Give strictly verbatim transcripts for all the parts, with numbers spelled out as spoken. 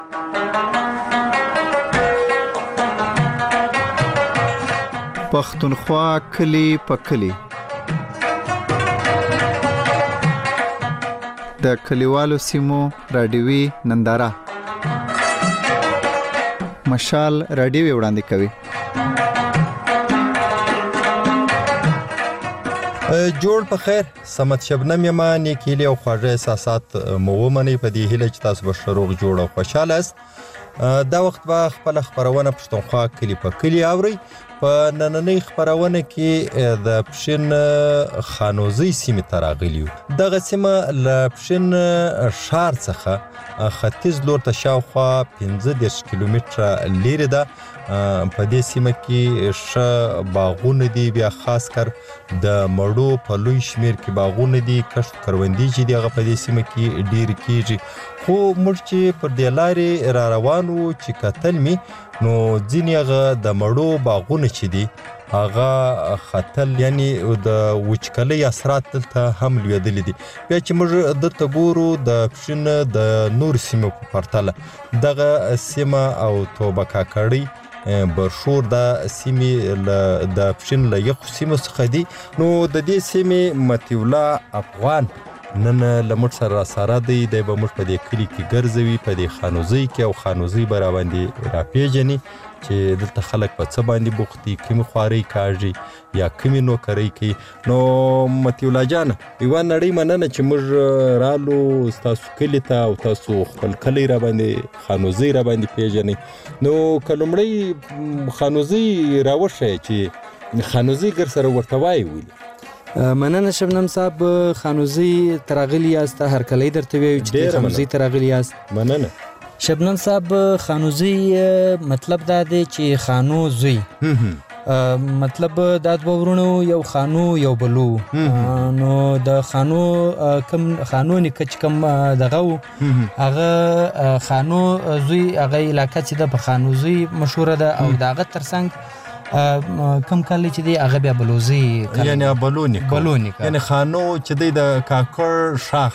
پښتونخوا کلی په کلی. د کلیوالو سیمو رادیوي ننداره مشال رادیوي وړاندې کوي. جوړ په خیر سمت شبنم یما نیکیلی او خواږه احساسات مو ومنئ په دې هیله چې تاسو به ښه روغ جوړ او خوشحاله یاست. دا وخت به خپله خپرونه پښتونخوا کلی په کلی اورئ. په نننۍ خپرونه کې د پښین خانوزۍ سیمې ته راغلي یو. دغه سیمه له پښین ښار څخه ختیځ لور ته شاوخوا پنځه دېرش کیلومتره لرې ده. په دې سیمه کې ښه باغونه دي، بیا خاص کر د مڼو په لوی شمیر کې باغونه دي. کښت کروندې چې دي هغه په دې سیمه کې ډېرې کېږي. خو موږ چې پر دې لارې را روان وو چې کتل مې نو ځینې هغه د مڼو باغونه چې دي هغه خطل یعنی د وچکلۍ اثرات دلته هم لوېدلي دي. بیا چې موږ دلته ګورو د پښین د نور سیمو په پرتله دغه سیمه او توبه کاکړۍ برشور د سیمې د پښین له یخو سیمو څخه دي. نو د دې سیمې مطیع الله افغان نن له موږ سره راسره دی. دی به موږ په دې کلي کې ګرځوي، په دې خانوزۍ کې، او خانوزۍ به راباندې راپېژني چې دلته خلک په څه باندې بوخت دي، کومې خوارۍ کاږي یا کومې نوکرۍ کوي. نو مطیع الله جانه یوه نړۍ مننه چې موږ رالو ستاسو کلي ته او تاسو خپل کلی راباندې خانوزۍ راباندې پېژنئ. نو که لومړی خانوزۍ راوښیه چې خانوزۍ ګر سره ورته وایي ولې؟ مننه شبنم صاحب، خانوزۍ ته راغلي یاست، هرکلی درته وایو چې خانوزۍ ته راغلي یاست. مننه شبنم صاحب. خانوزۍ مطلب دا دی چې خانو زوی مطلب دا دوه ورونو یو خانو یو بلو. نو د خانو کم خانو نیکه چې کم دغه و هغه خانو زوی هغه علاقه چې ده په خانوزۍ مشهوره ده او د هغه تر څنګ کم کلی چې دی هغه بیا بلوزي یعنی بلو نیکه بلو نیکه یعنی خانو چې دی د کاکړ شاخ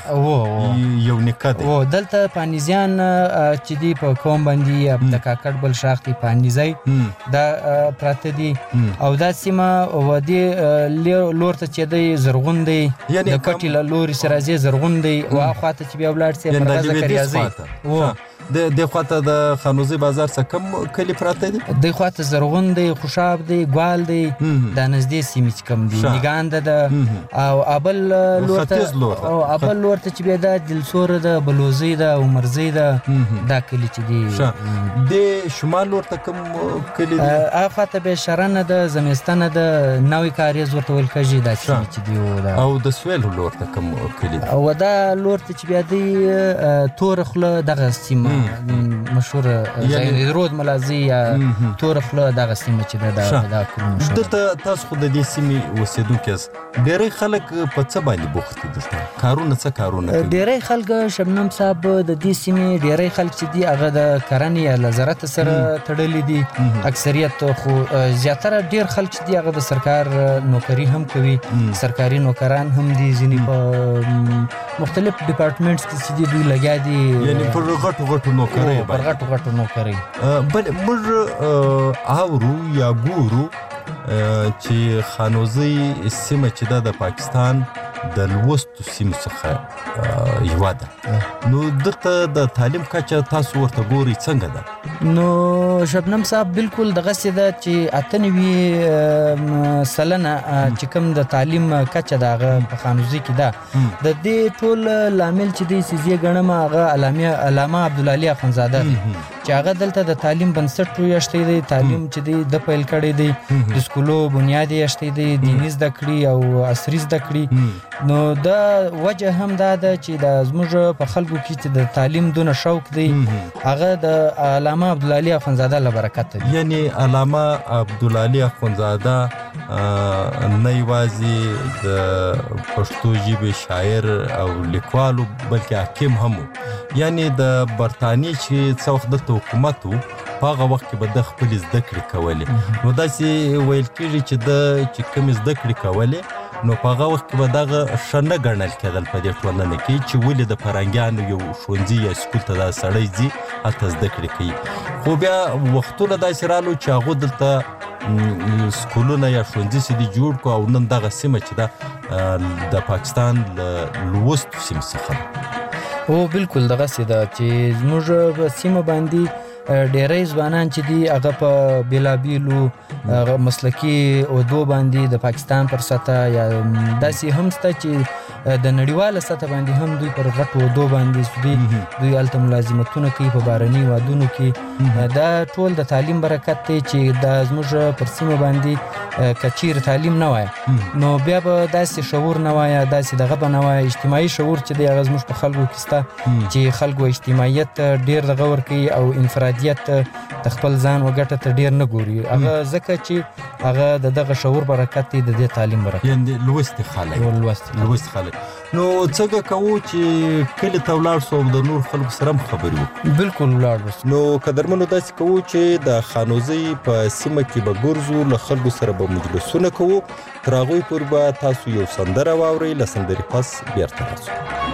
یو نیکه دی. و دلته پانیزیان چې دی په قوم باندې د کاکړ بل شاخ دی پانیزی دا پراته دي. او دا سیمه و دې لور ته چې دی زرغون دی، د پټي له لوري سره راځي زرغون دی، او خواته چې بیا ولاړ سي مرغزه کریازي و د دې خواته د خانوزۍ بازار څخه کم کلی پراته دي. د خواته زرغون دی، خوشاب دی، ګوال دی، دا نږدې سیمې چې کم دي، نیګانده ده او ابل لور ته او ابل لور ته چې بیا دا دلسور ده، بلوزۍ ده، عمرزۍ ده، دا کلی چې دي. د شمال لور ته کم کلی دي؟ هغه خواته بیا شرنه ده، زمستانه ده، نوی کاریز ورته ویل کېږي دا سیمې چې دي. او د سویل لور ته کم کلی دي؟ او دا لور ته چې بیا دی توره خوله دغه سیمه مشهوره ځای رود ملازي یا توره خوله دغه سیمه چې ده دا کلونه مشهوره. دلته تاسو خو د دې سیمې اوسېدونکي یاست، ډېری خلک په څه باندې بوخت دي دلته؟ کارونه څه کارونه کوي؟ ډېری خلک شبنم صاحب د دې سیمې ډېری خلک چې دي هغه د کرنې یا له زراعت سره تړلي دي. اکثریت خو زیاتره ډېر خلک چې دي هغه د سرکار نوکري هم کوي، سرکاري نوکران هم دي، ځینې په مختلف ډپارټمنټس کې چې دي دوی لګیا دي، یعنی پر غټو غټو نوکرۍ پر غټو غټو نوکرۍ. بل موږ اورو یا ګورو چې خانوزۍ سیمه چې ده د پاکستان د لوستو سیمو څخه یوه ده. نو دلته د تعلیم کچه تاسو ورته ګورئ څنګه ده؟ نو شبنم صاحب بالکل دغسې ده چې اته نوي سلنه چې کوم د تعلیم کچه ده هغه په خانوزۍ کې ده. د دې ټول لامل چې دی چې زه ګڼم هغه علامه عبدالعلي اخندزاده دی چې هغه دلته د تعلیم بنسټ ایښتی دی. تعلیم چې دی د پیل کړی دی، د سکولو بنیاد یې ایښتی دی، دیني زده کړې او عصري زده کړې. نو دا وجه هم دا ده چې د زموږ په خلکو کې چې د تعلیم دونه شوق دی هغه د علامه عبدالعلي اخندزاده له برکته دی. یعنی علامه عبدالعلي اخندزاده نه یوازې د پښتو ژبې شاعر او لیکوال بلکې حاکم هم و. یعنی د برطانیې چې څه وخت دلته حکومت و په هغه وخت کې به د خپلې زده کړې کولې. نو داسې ویل کېږي چې د چې کومې زده کړې کولې نو په هغه وخت کې به دغه ښه نه ګڼل کېدل په دې ټولنه کې چې ولې د فرهنګیانو یو ښوونځي یا سکول ته دا سړی ځي هلته زده کړې کوي. خو بیا وختونه داسې رالو چې هغو دلته سکولونه یا ښوونځي چې دي جوړ کړو او نن دغه سیمه چې ده د پاکستان له لوستو سیمو څخه ده. او بالکل دغسې ده چې زموږ په سیمه باندې ډیری ځوانان چې دي هغه په بېلابېلو مسلکي عهدو باندې د پاکستان پر سطحه یا داسې هم شته چې د نړیواله سطحه باندې هم دوی پر غټو عهدو باندې دوی دوی هلته ملازمتونه کوي په بهرني هېوادونو کې. دا ټول د تعلیم برکت دی چې دا زموږ پر سیمه باندې که چیرې تعلیم نه وای نو بیا به داسې شعور نه وای، داسې دغه به نه وای. اجتماعي شعور چې دی هغه زموږ په خلکو کې شته چې خلکو اجتماعیت ډېر دغه ورکوي او انفرادیت د خپل ځان و ګټه ته ډېر نه ګوري. هغه ځکه چې هغه د دغه شعور برکت دی، د دې تعلیم برکت. یعنې لوستي خلک لوستي خلک نو څنګه کوو چې کلي ته ولاړ سو او د نور خلکو سره هم خبرې وکړو؟ بالکل ولاړ به نو قدرمنو داسې کوو چې د خانوزۍ په سیمه کې به ګرځو، له خلکو سره به مجلسونه کوو. تر هغوی پورې به تاسو یو سندره واورئ، له سندرې پس بیرته راسو.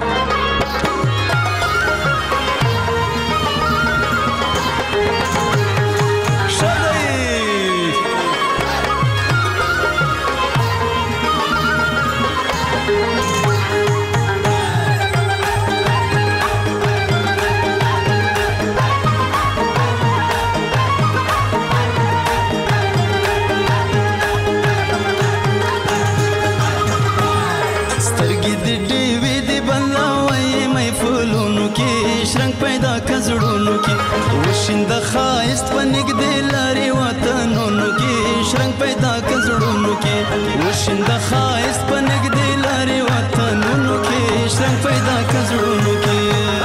د خایست په نږدې لارې وطنونو کې شرنګ پیدا که زړونو کې وشین د خایست په نږدې لارې وطنونو کې شرنګ پیدا که زړونو کې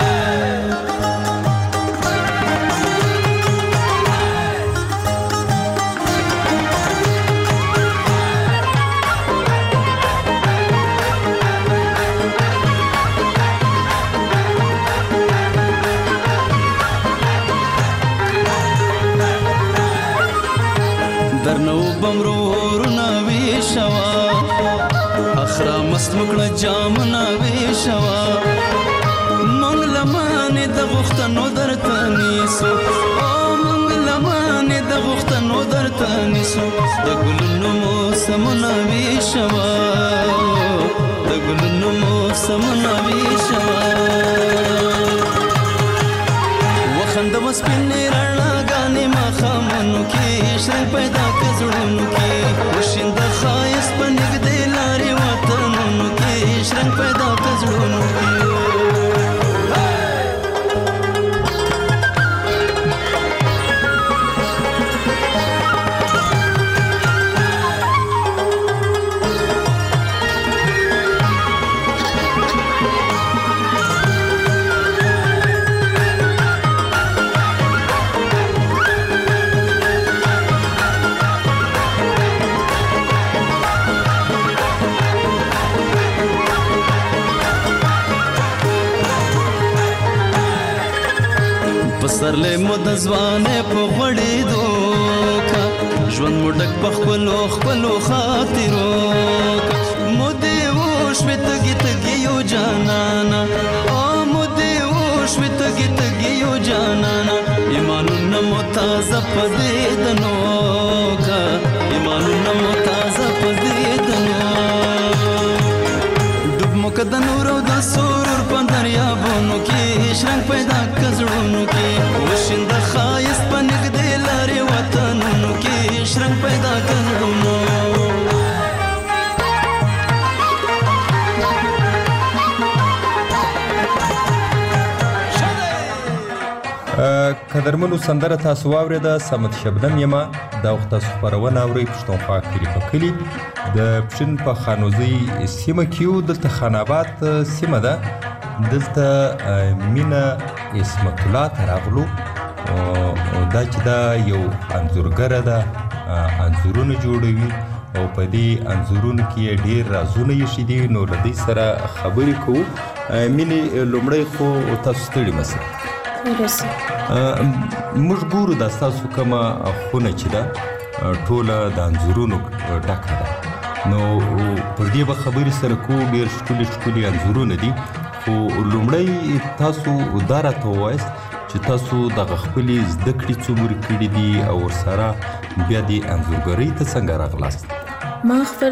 مکړه جامونه ویشوا مونږ لمانې د غوښتنو درته نیسو او مونږ لمانې د غوښتنو درته نیسو د ګلونو موسمونه ویشوا د ګلونو موسمونه ویشوا وخندم سپینې رڼاګانې ماښامونو کې شرنګ پیدا که زړونو کې وشین د ښایست په نږدې لارې وطنونو کې شرنګ پیدا که زړونو کې پسرلی مو د ځوانۍ په غوړېدو کا ژوند مو ډک په خپلو خپلو خاطرو کا مودې وشوې تږي تږي یو جانانا او مودې وشوې تږي تږي یو جانانا ایمانونه مو تازه په دیدنو کا ایمانونه مو تازه په دیدنو ډوب مو که د نور او د سرور په دریابونو کې شرنګ پیدا که زړونو کې وشین د ښایست په نږدې لارې وطنونو کې شرنګ پیدا که زړونو قدرمنو سندره تاسو واورېده صمد شبنم یمه دا وخت تاسو خپرونه اورئ پښتونخوا کلي په کلي د پښین په خانوزۍ سیمه کې یو دلته خان آباد سیمه ده دلته مینه اسمت الله ته راغلو دا چې دا یو انځورګره ده انځورونه جوړوي او په دې انځورونو کې ډېر رازونه ایښي دي نو له دوی سره خبرې کوو مینې لومړی خو تاسو ستړي مسئ موږ ګورو دا ستاسو کومه خونه چې ده ټوله د انځورونو ډکه ده، نو پر دې به خبرې سره کوو. ډېر ښکلي ښکلي انځورونه دي، خو لومړی تاسو دا راته ووایاست چې تاسو دغه خپلې زده کړې څومره کړي دي او ورسره بیا دې انځورګرۍ ته څنګه راغلاست؟ ما خپل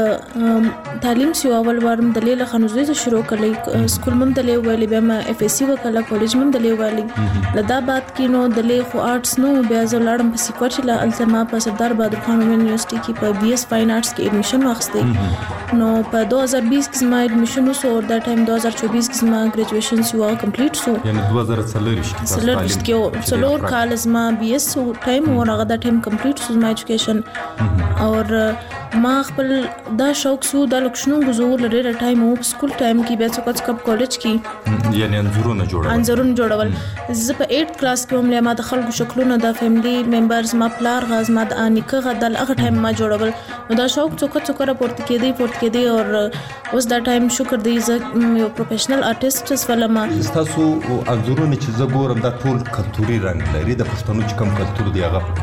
تعلیم سی اول وارم د لیله خنوزوی ته شروع کړی، سکول مم د لیو ویلې، بیا ما اف اس سی وکړه، کالج مم د لیو ویلې. لدا بعد کې نو د لیو خو آرټس نو بیا زه لاړم په سیکوټ له التما په سردار بهادر خان یونیورسيټي کې په بي اس فاین آرټس کې ایڈمیشن واخیسته. نو په دو هزار بیس کې زما ایڈمیشن وسو او دا ټایم دو هزار چوبیس کې زما ګریجویشن سی وا کمپلیټ سو، یعنی دو هزار څلور کې څلور کې څلور کال زما بي اس سو ټایم او هغه دا ټایم کمپلیټ سو زما ایجوکیشن. اور ما خپل دا شوق سو دا لکشنو غزور لري ټایم او سکول ټایم کې بیا څوک څوک کالج کې یعنی انځورونه جوړول انځورونه جوړول. زه په اټ کلاس کې هم ما د خلکو شکلونه د فیملی ممبرز ما پلار غاز ما د انیکه غدل هغه ټایم ما جوړول. نو دا شوق څوک څوک راپورت کې دی پورت کې دی او اوس دا ټایم شکر دی زه یو پروفیشنل آرټیست ولما. تاسو انځورونه چې زه ګورم دا ټول کلتوري رنګ لري، د پښتنو چې کوم کلتور دی هغه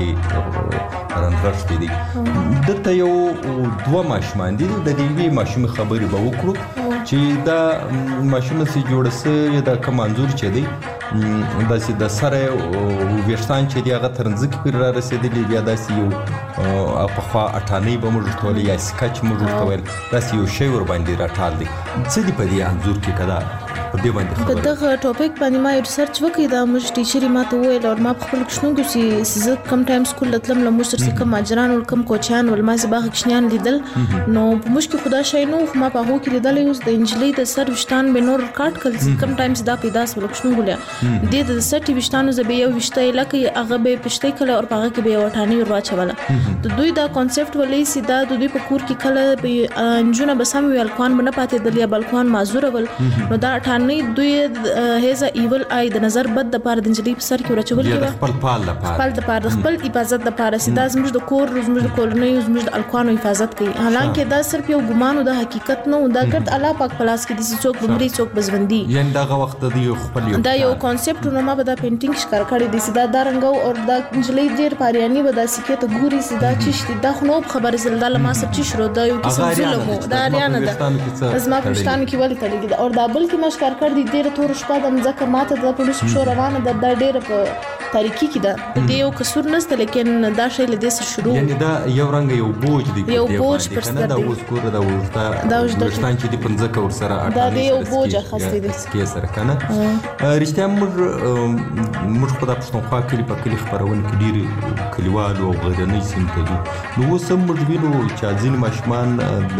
پکې رنګرشتي دي. دلته یو دوه ماشومان دي، د دې وی ماشوم خبرې به وکړو چې دا ماشوم سي جوړ سه دا کوم انځور چې دی داسې د سره ویښتان چې دی هغه ترنځکې پر را رسېدلي، بیا داسې یو پخوا اټانۍ به موږ ورته ویل یا سکچ موږ ورته ویل، داسې یو شی ورباندې راټال دی. څه دي په دې انځور کې که دا په دې باندې خبرې؟ په دغه ټاپک باندې ما ریسرچ وکړی، دا موږ ټیچر یې ماته وویل او ما په خپل کوشنونکو چې زه کم ټایم سکول تلم له موږ سره کم ماجران ول کم کوچیان ول ما زه باغ کښنیان لیدل، نو په موږ کې خدا شي نو ما په هغو کې لیدل اوس د انجلۍ د سر وشتان به نور کاټ کړل کم ټایم دا پیدا سول کوشنونکو له دې د سر ټي وشتانو زه به یو وشته لکه هغه به پښتې کله او هغه کې به یو ټانی ور واچوله. د دوی دا کانسپټ ولې سیدا د دوی په کور کې کله به انجونه به سم ویل کوان بنه پاتې د لیا بلکون معذور ول، نو دا ټانی دوی هیزه ایول آی د نظر بد د پاره د انجلۍ په سر کې ورچول کېږي، خپل پال لپاره خپل د پاره خپل حفاظت د پاره سیدا زموږ د کور زموږ د کولونی زموږ د الکوانو حفاظت کوي. حالانکه دا صرف یو ګمان او د حقیقت نه دا ګرد الله پاک پلاس کې د څوک بمري څوک بزوندي، یعنی دا وخت د یو خپل یو دا یو کانسپټ نو ما به دا پینټینګ ښکار کړی دی سیدا دا رنګو او دا انجلۍ ډیر پاریانی به دا سکه ته ګوري سیدا چشتي دا خو نو خبر زلدا لما سب چی شروع دا یو قسم ظلم دا اریانه ده زما پښتانه کې ولې تلګي او دا بل کې مشکار کړ دي ډیر تور شپه د مځکه ماته د پولیس شو روانه ده دا ډیر په تاریکی کې ده د یو قصور نشته، لیکن دا شی له دې سره شروع یعنی دا یو رنګ یو بوج دی یو بوج پر سر دا اوس کور دا ورته دا وشتان چې دی پنځه کور سره اټه دا یو بوج خاصه دي کې سره کنه رښتیا موږ موږ په د پښتونخوا کلی په کلی خبرونه کې ډیر کلیوال او غرنۍ سیمه دي، نو اوس هم موږ وینو چې ځینې ماشومان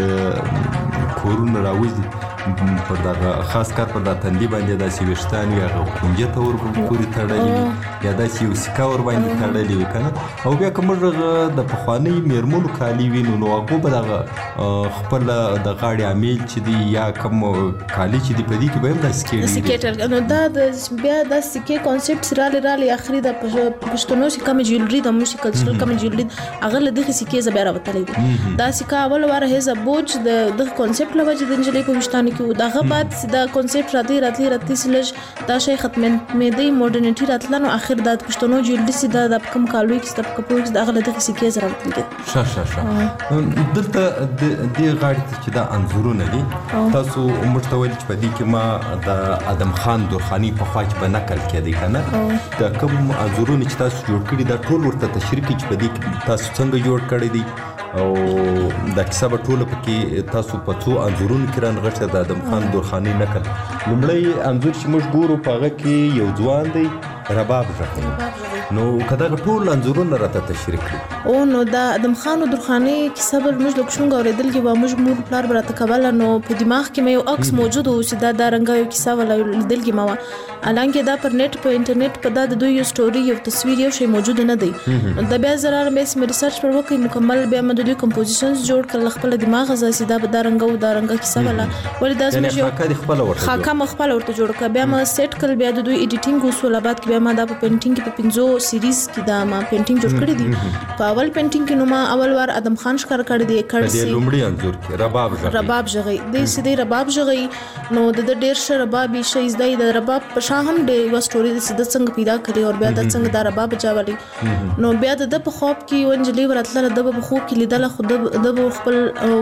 د کورونه راوځي پر دا خاص کار پر دا تندي باندې دا سی وشتان یا کونجه ته ور پوری تړلې یا دا سی وسکا ور باندې تړلې وکنه، او بیا کومه د پخوانی میرمنو کالی وینو نو هغه به دا خپل د غاړي عامل چې دی یا کوم کالی چې دی په دې کې به هم دا سکیټ سکیټر نو دا د بیا د سکې کانسپټ سره لري اخري د پښتونو چې کوم جوړري د موشي کلچرل کوم جوړري هغه له دغه سکې زبر راوتلې دي دا سکه اول واره هیزه بوج د د کانسپټ لوجه د انجلۍ په وشتان کې دغه بعد دا کانسپټ راځي راځي راځي سلج دا شی ختم مې دی ماډرنټی راتلنو اخر د پښتونو جوړري سیدا د کم کالوي کې د کپوز دغه له دغه سکې زره راوتلې شه شه شه دلته د غاړې چې دا انځورونه دي تاسو مرتویل چې په دې کې ما د ادم خان درخاني په خوا کې به نقل کړی کنه دا کوم انځورونه چې تاسو جوړ کړی دا ټول ورته تشریح کې چې په دې کې تاسو څنګه جوړ کړی دي او دا کیسه به ټوله پکې تاسو په څو انځورونو کې رانغښته د ادم خان درخاني نقل. لومړی انځور چې موږ ګورو په هغه کې یو ځوان دی رباب غږوي، نو کدا ټول انځورونه راته تشریح کړي او نو دا ادم خان درخاني کیسه بل موږ لوک شونګ اوریدل کې به موږ مور پلار براته کول نو په دماغ کې مې یو عکس موجود و چې دا د رنګ یو کیسه ولا لیدل کې ما الانکه دا پر نیټ په انټرنیټ په دا د دوی یو سټوري یو تصویر یو شی موجود نه دی دا بیا زرار مې سم ریسرچ پر وکړ مکمل بیا مې د دوی کمپوزیشنز جوړ کړل خپل دماغ زاسي دا د رنګ او د رنګ کیسه ولا ولې دا زموږ یو خاکه خپل ورته خاکه خامخ خپل ورته جوړ کړ بیا ما سیټ کړ بیا د دوی ایډیټینګ وسول بعد کې بیا ما دا په پینټینګ کې په پنځو سیریز کې دا ما پینټینګ جوړ کړی دی په اول پینټینګ کې نو ما اول وار ادم خان ښکار کړی دی کړ سي د لومړي انځور کې رباب ژغي رباب ژغي د سیدی رباب ژغي نو د ډیر ش ربابي شي زدای د رباب په شاه هم د یو سټوري د سید څنګه پیدا کړی او بیا د څنګه د رباب جاولي نو بیا د په خوب کې ونجلی ورتله د په خوب کې لیدل خو د خپل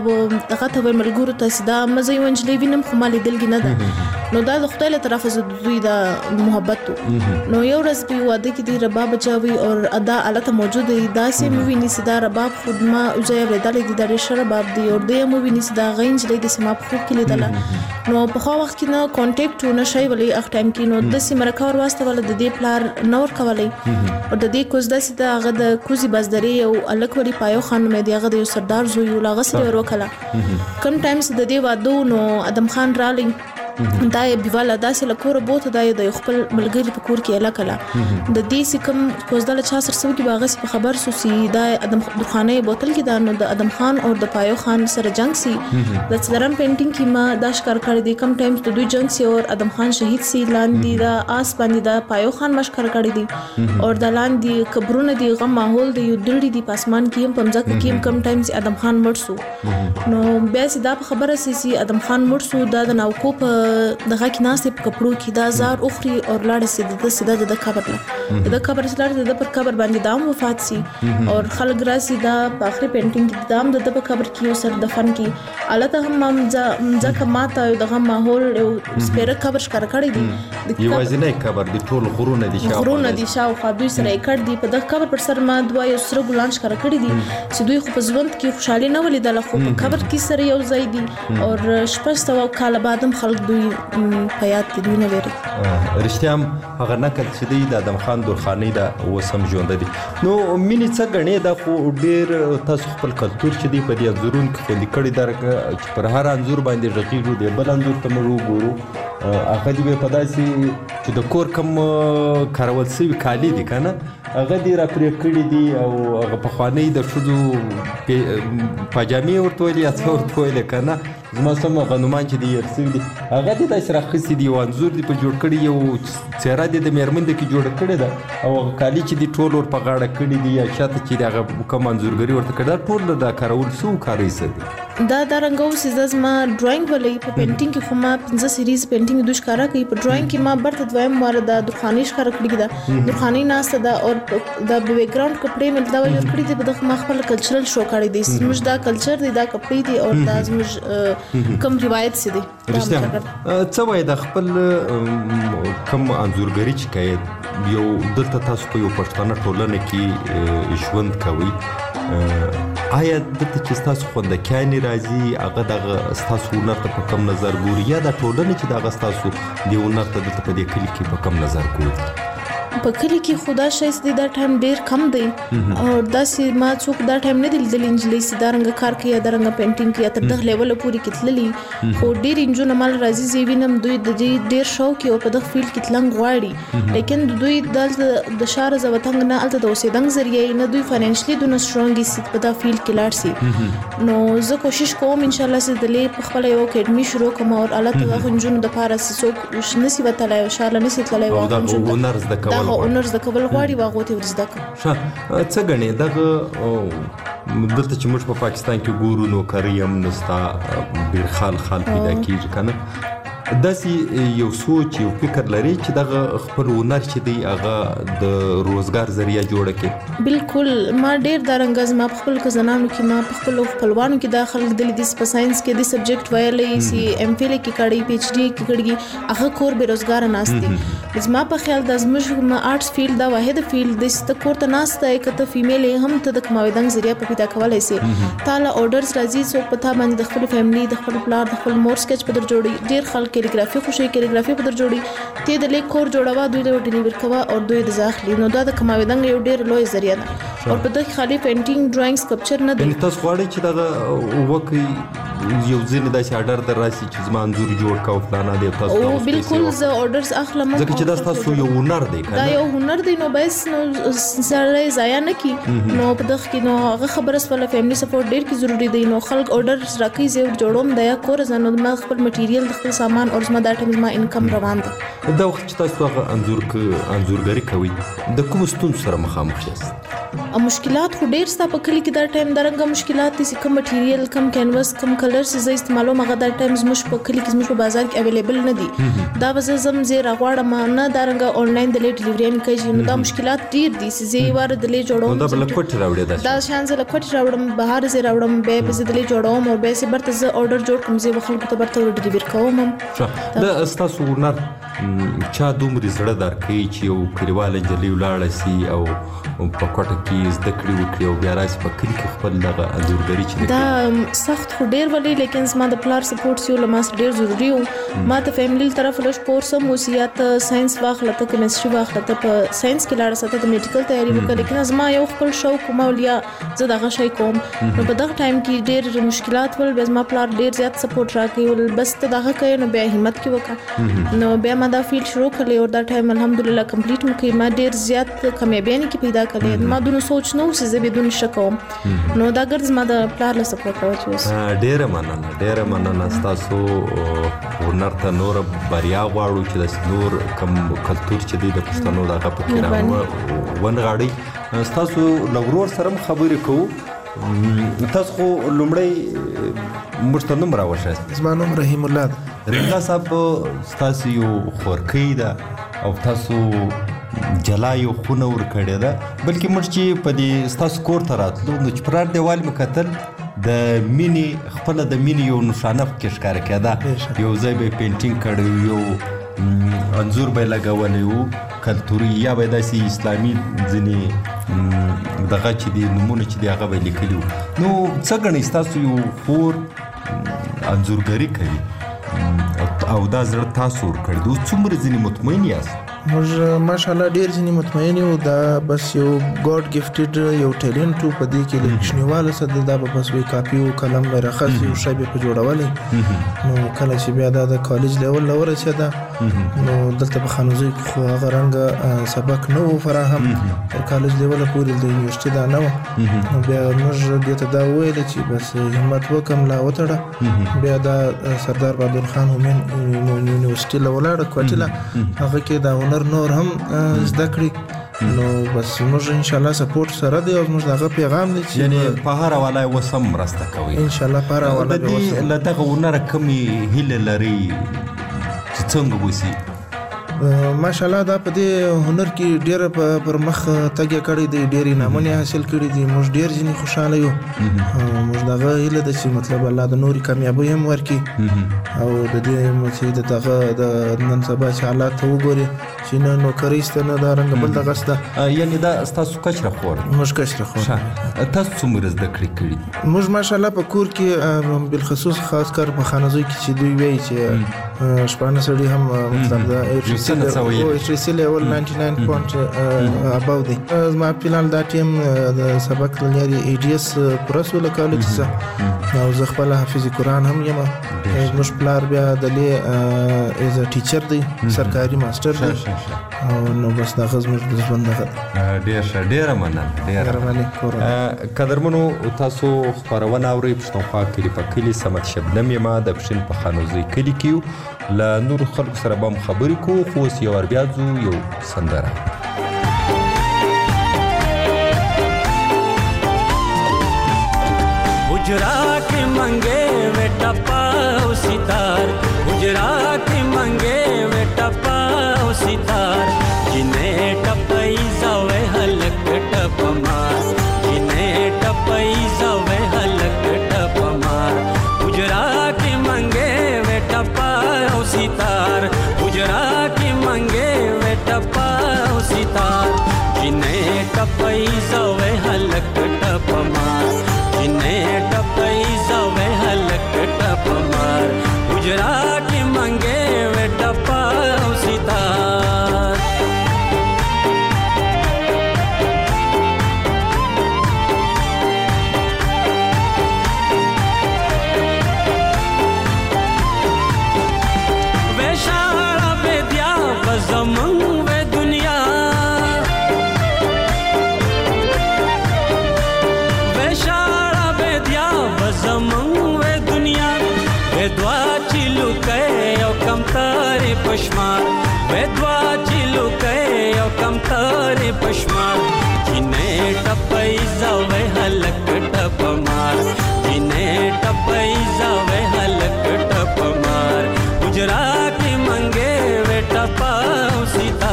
دغه ته ملګرو ته سیدا مزه ونجلی وینم خو مالي دلګ نه ده نو دا د خدای له طرفه زه دوی د محبت نو یو ورځ په واده کې د رباب جاوي او ادا الته موجود دی دا سه مووی نسی دا رباب خود ما زه ورېدل دي د ریشه رباب دی او د مووی نسی دا غینج لري د سما په خوب کې لیدل نو په خو وخت کې نو کانټیکټ ونه شي ولې اخ ټایم کې نو د سیمه کار واسطه ول د دې پلار نور کولای او د دې کوز د سیده هغه د کوزي بازدري او الک وړي پایو خان مې دی هغه د سردار زوی یو لاغه سره وکړه کم ټایمز د دې وادو نو ادم خان رالی دا یې بیواله داسې لکوره بوته دا یې د خپل ملګری په کور کې اله کړه د دې سکم کوزدل چا سر سو کې باغ سي خبر سو سي دا ادم درخانه بوتل کې دا نو د ادم خان او د پایو خان سره جنگ سي د څلرم پینټینګ کې ما دا ښکار کړی دی کم ټایمز د دوی جنگ سي او ادم خان شهید سي لاندې دا آس باندې دا پایو خان مشکر کړی دی او د لاندې قبرونه دی غم ماحول دی یو دړي دی پاسمان کې هم پمځه کې کم ټایمز ادم خان مړ سو نو بیا سي دا خبره سي ادم خان مړ سو دا د ناوکو په دغه کې ناسې په کپړو کې دا زار اخري او لاړ سي د سیده د قبر له د قبر سره د پر قبر باندې دام وفات سي او خلک راسي دا په اخري پینټینګ کې دام د په قبر کې یو سر دفن کې الته هم ممځه ځکه ماته دغه ماحول او سپیره قبر ښکار کړی دی یوازینی قبر د ټول غرونه دي شاو غرونه دي شاو خو دوی سره کړ دي په دغه قبر پر سر ما دوه یو سره ګلان ښکار کړی دي چې دوی خو په ژوند کې خوشحالي نه ولیدل خو په قبر کې سره یو ځای دي او شپږ سوه کال بعد هم خلک دوی په یاد کې دوی نه لري رښتیا هم هغه نقل چې دی د ادم خان درخانۍ دا وسم ژوند دي نو مینې څه غنې دا خو ډېر تاسو خپل کلتور چې دی په دې انځورونو کې خوندي کړی درکه چې پر هر انځور باندې رقیږو دی بل انځور ته موږ ګورو هغه دی په داسې چې د کور کم کارول شوي کالي دي که نه هغه دې را پرې کړي دي او هغه پخوانۍ د ښځو پاجامې ورته ویلې یا څه ورته ویلې که نه زما سم غنومان چې دي هېر شوي دي هغه دې داسې راخیستي دي یو انځور دې په جوړ کړي یو څېره دې د مېرمن کې جوړه کړې ده او هغه کالي چې دي ټول ور په غاړه کړي دي یا شاته چې د هغه کوم انځورګري ورته کړې ده ټول د کارول شوو کارۍ څه دي دا دا رنګو سیزه زما ډراینګ ولې په پینټینګ کې خو ما پنځه سیریز پینټینګ دوی ښکارا کوي په ډراینګ کې ما برته دویم وار د درخانۍ ښکارا کړی ده درخانۍ ناسته ده او د بیک ګراوند کپړې مل دا ور کړی دي په دغه خپل کلچرل شو کړی دي زموږ دا کلچر دی دا کپړې دي او دا زموږ کوم روایت سي دي څه وای د خپل کوم انځورګری چې کوي یو دلته تاسو په یو پښتانه ټولنه کې ژوند کوي آیا دلته چې تاسو خوندکیانې راځي هغه دغه ستاسو هنر ته په کوم نظر ګوري یا د ټولنې چې دغه ستاسو د هنر ته دلته په دې کلي کې په کوم نظر ګوري په کلی کې خدا شایسته دا ټایم ډیر کم دی او دا سي ما څوک دا ټایم نه دل انجلي سي دا رنګ کار کوي دا رنګ پینټینګ کوي تر دغه لیول پورې کتللی خو ډیر انجو مال راځي زی وینم دوی د ډیر شوق او په دغه فیلډ کې تلنګ غواړي لیکن دوی د د شار زوتنګ نه الته د اوسېدنګ ذریعہ نه دوی فاینانشلی دونه سترونګ سي په دغه فیلډ کې لاړ سي نو زه کوشش کوم ان شاء الله چې د لې په خپل یو اکیډمي شروع کوم او الته دغه انجو د پاره څوک نسی وتلای او شاله نسی تلای او دا هنر زده کول او اونرز د کول غواړي واغو ته ورزده کوم ښه څه غنې دغه دلته چې موږ په پاکستان کې ګورو نو کریم نستا ډیر خال خال پیدا کیږي کنه داسې یو سوچ یو فکر لري چې دغه خپل هنر چې دی هغه د روزګار ذریعہ جوړ کړي بالکل ما ډیر د رنګز ما خپل کزنانو کې ما خپل خپلوانو کې داخل دي د ساينس کې د سبجیکټ ویلې سي ام فیل کې کړي پی ایچ ډی کې کړي هغه کور به روزګار ناشتي زما په خیال د زموږ ما آرټس فیلډ دا واحد فیلډ د ست کور ته ناشته کته فیمیل هم ته د کماویدنګ ذریعہ په پیدا کولای سي تعالی اورډرز راځي څوک پتا باندې د خپل فیملی د خپل پلار د خپل مور سکیچ په در جوړي ډیر خلک کیلیګرافي خوشي کیلیګرافي په در جوړي ته د لیک کور جوړوا دوی له ډیلیور کوا او دوی د ځاخلي نو دا د کماویدنګ یو ډیر لوی ذریعہ ده او په دغه خالي پینټینګ ډراینګ سکلپچر نه دی. یعنی تاسو غواړئ چې دغه وکړي یو ځینې داسې اډر در راسي چې زما انځور جوړ کا او فلانا دی تاسو او بالکل زه اورډرز اخلم ځکه چې دا تاسو یو هنر دی دا یو هنر دی نو بس نو سره ضایع نه کی نو په دغه کې نو هغه خبره سره فیملی سپورټ ډیر کی ضروری دی نو خلک اورډرز راکې زه جوړوم دا کور زنه ما خپل مټیریل د خپل سامان او زما دا ټیم زما انکم روان دی. دا وخت چې تاسو هغه انځور ک انځورګری کوي د کوم ستونزو سره مخامخ یاست؟ او مشکلات خو ډیر ستا په کلی کې دا ټایم درنګ مشکلات دي چې کوم مټیریل کم کینواس کم کلرز زه استعمالوم هغه دا ټایم زموږ په کلی کې زموږ په بازار کې اویلیبل نه دي دا به زم زه راغواړم نه درنګ آنلاین د لیټ ډیلیوري نه کوي نو دا مشکلات ډیر دي چې زه واره د لیټ جوړوم دا بل کوټ راوړی دا شان زه لکوټ راوړم بهر زه راوړم به په زه د لیټ جوړوم او به سي برته زه اورډر جوړ کوم زه خلکو ته برته ډیلیور کوم. دا تاسو هنر چا دومره زړه درکې چې یو کلیوال انجلۍ ولاړه سي او په کوټه کې زده کړې وکړي او بیا راسي په کلي کې خپل دغه انځورګري چې دا سخت خو ډیر ولې لیکن زما د پلار سپورټ یو لماس ډیر ضروری و ما ته فیملی طرف له کورس مو سیات ساينس واخله ته کیمستري واخله ته په ساينس کې لاړ ساته د میډیکل تیاری وکړه لیکن زما یو خپل شوق مولیا زه دغه شی کوم نو په دغه ټایم کې ډیر مشکلات ول بس ما پلار ډیر زیات سپورټ راکړي بس ته دغه کوي نو بیا همت کې وکړه نو بیا ما دا فیلډ شروع کړی او دا ټایم الحمدلله کمپلیټ مکې ما ډیر زیات کامیابی نه کې پیدا کړې ما دونه سوچ نو چې زه بدون شک کوم نو دا ګرځ ما د پلار له سپورټ راوچوس. ډیر مننه ډیر مننه تاسو ورنر ته نور بریا غواړو چې د نور کم کلچر چې دی د پښتنو دغه پکې راو ونغاړي تاسو لورور سره خبرې کوو تاسو خو لومړی موږ نوم راوښه زما نوم رحیم الله رحیم الله صاحب تاسو یو خورکی ده او تاسو جلا یو خونه ور کړی ده بلکې موږ چې په دې تاسو کور ته راتلو نو چې پرار دیوال مې کتل د مینی خپل د مینی یو نشانه کې ښکار کېده یو ځای به پینټینګ کړی یو انځور به لګولی وو کلتوري یا به داسې اسلامي ځینې دغه چې دي نومونه چې دي هغه به لیکلي وو نو څه ګڼئ ستاسو یو خور انځورګري کوي او دا زړه تاسو ورکړی دی اوس څومره ځینې مطمئن یاست؟ موږ ماشاءالله ډیر ځینې مطمئن یو دا بس یو ګاډ ګفټډ یو ټیلنټ په دې کې د کښنیواله سره دا به بس وی کاپي او قلم به راخص یو شی به په جوړولې نو کله چې بیا دا د کالج لیول له ورسېده نو دلته په خانوزي خو هغه رنګ سبق نه و فراهم تر کالج لیول پورې د یونیورسيټي دا نه نو بیا موږ دې ته دا ویل چې بس همت وکم لا وتړه بیا دا سردار بهادر خان همین یونیورسيټي له ولاړه کوټله هغه کې دا هنر نور هم زده کړي نو بس موږ ان شاء الله سپورټ سره دی او موږ دغه پیغام دی چې یعنی په هر حواله وسم مرسته کوي ان شاء الله په هر حواله به وسم له دغه هنر کمی هیله لري چې څنګه وسی ماشاءالله دا په دې هنر کې ډېر پر مخ تګ کړی دی ډېر نامونه حاصل کړی دي موږ ډېر ځینې خوشاله یو موږ دغه هیله ده چې مطلب الله د نوري کامیابی هم ورکړي او د دې چې دغه د نن سبا چې حالات وګوري چې نه نوکري ست نه دا رنګ بل دغه ست یعنی دا تاسو کچره خور موږ کچره خور تاسو څومره زده کړی کړی موږ ماشاءالله په کور کې بالخصوص خاص کر په خانزوي کې چې دوی وایي چې شپانه سړي هم مطلب دا ریسل لیول ناینټي ناین پوینټ اباو دی ما فلال دا ټیم د سبق لري ای ډي اس پرسول کالج څخه او زه خپل حافظ قرآن هم یم موږ پلار بیا د لې از ا ټیچر دی سرکاري ماستر دی او نو بس دا غزم د ژوند دغه ډیر ښه ډیره مننه ډیره مننه قدرمنو تاسو خبرونه اورئ پښتونخوا کلی په کلی سمت شبنم یم د پښین په خانوزي کلی کې له نور خلکو سره به خبرې کوو خو اوس یو ور بیا ځو یو سندره गुजरा के मंगे में टपाओ सितार गुजरा के मंगे में टपाओ सितार जिन्हें टपई जावे हलक टप मार जिन्हें टपई जावे हलक टप मार गुजरा के मंगे में टपाओ सितार गुजरा के मंगे में टपाओ सितार जिन्हें टपई जावे हलक टप मार जिन्हें टपई जावे हलक टप मार गुजरा के मंगे वे टपाओ सितार پشمار ودوا چلو کئ او کم تر پشمار جنې ټپای زاوې هلک ټپمار جنې ټپای زاوې هلک ټپمار گجرات منګې وټا پاو سیتا.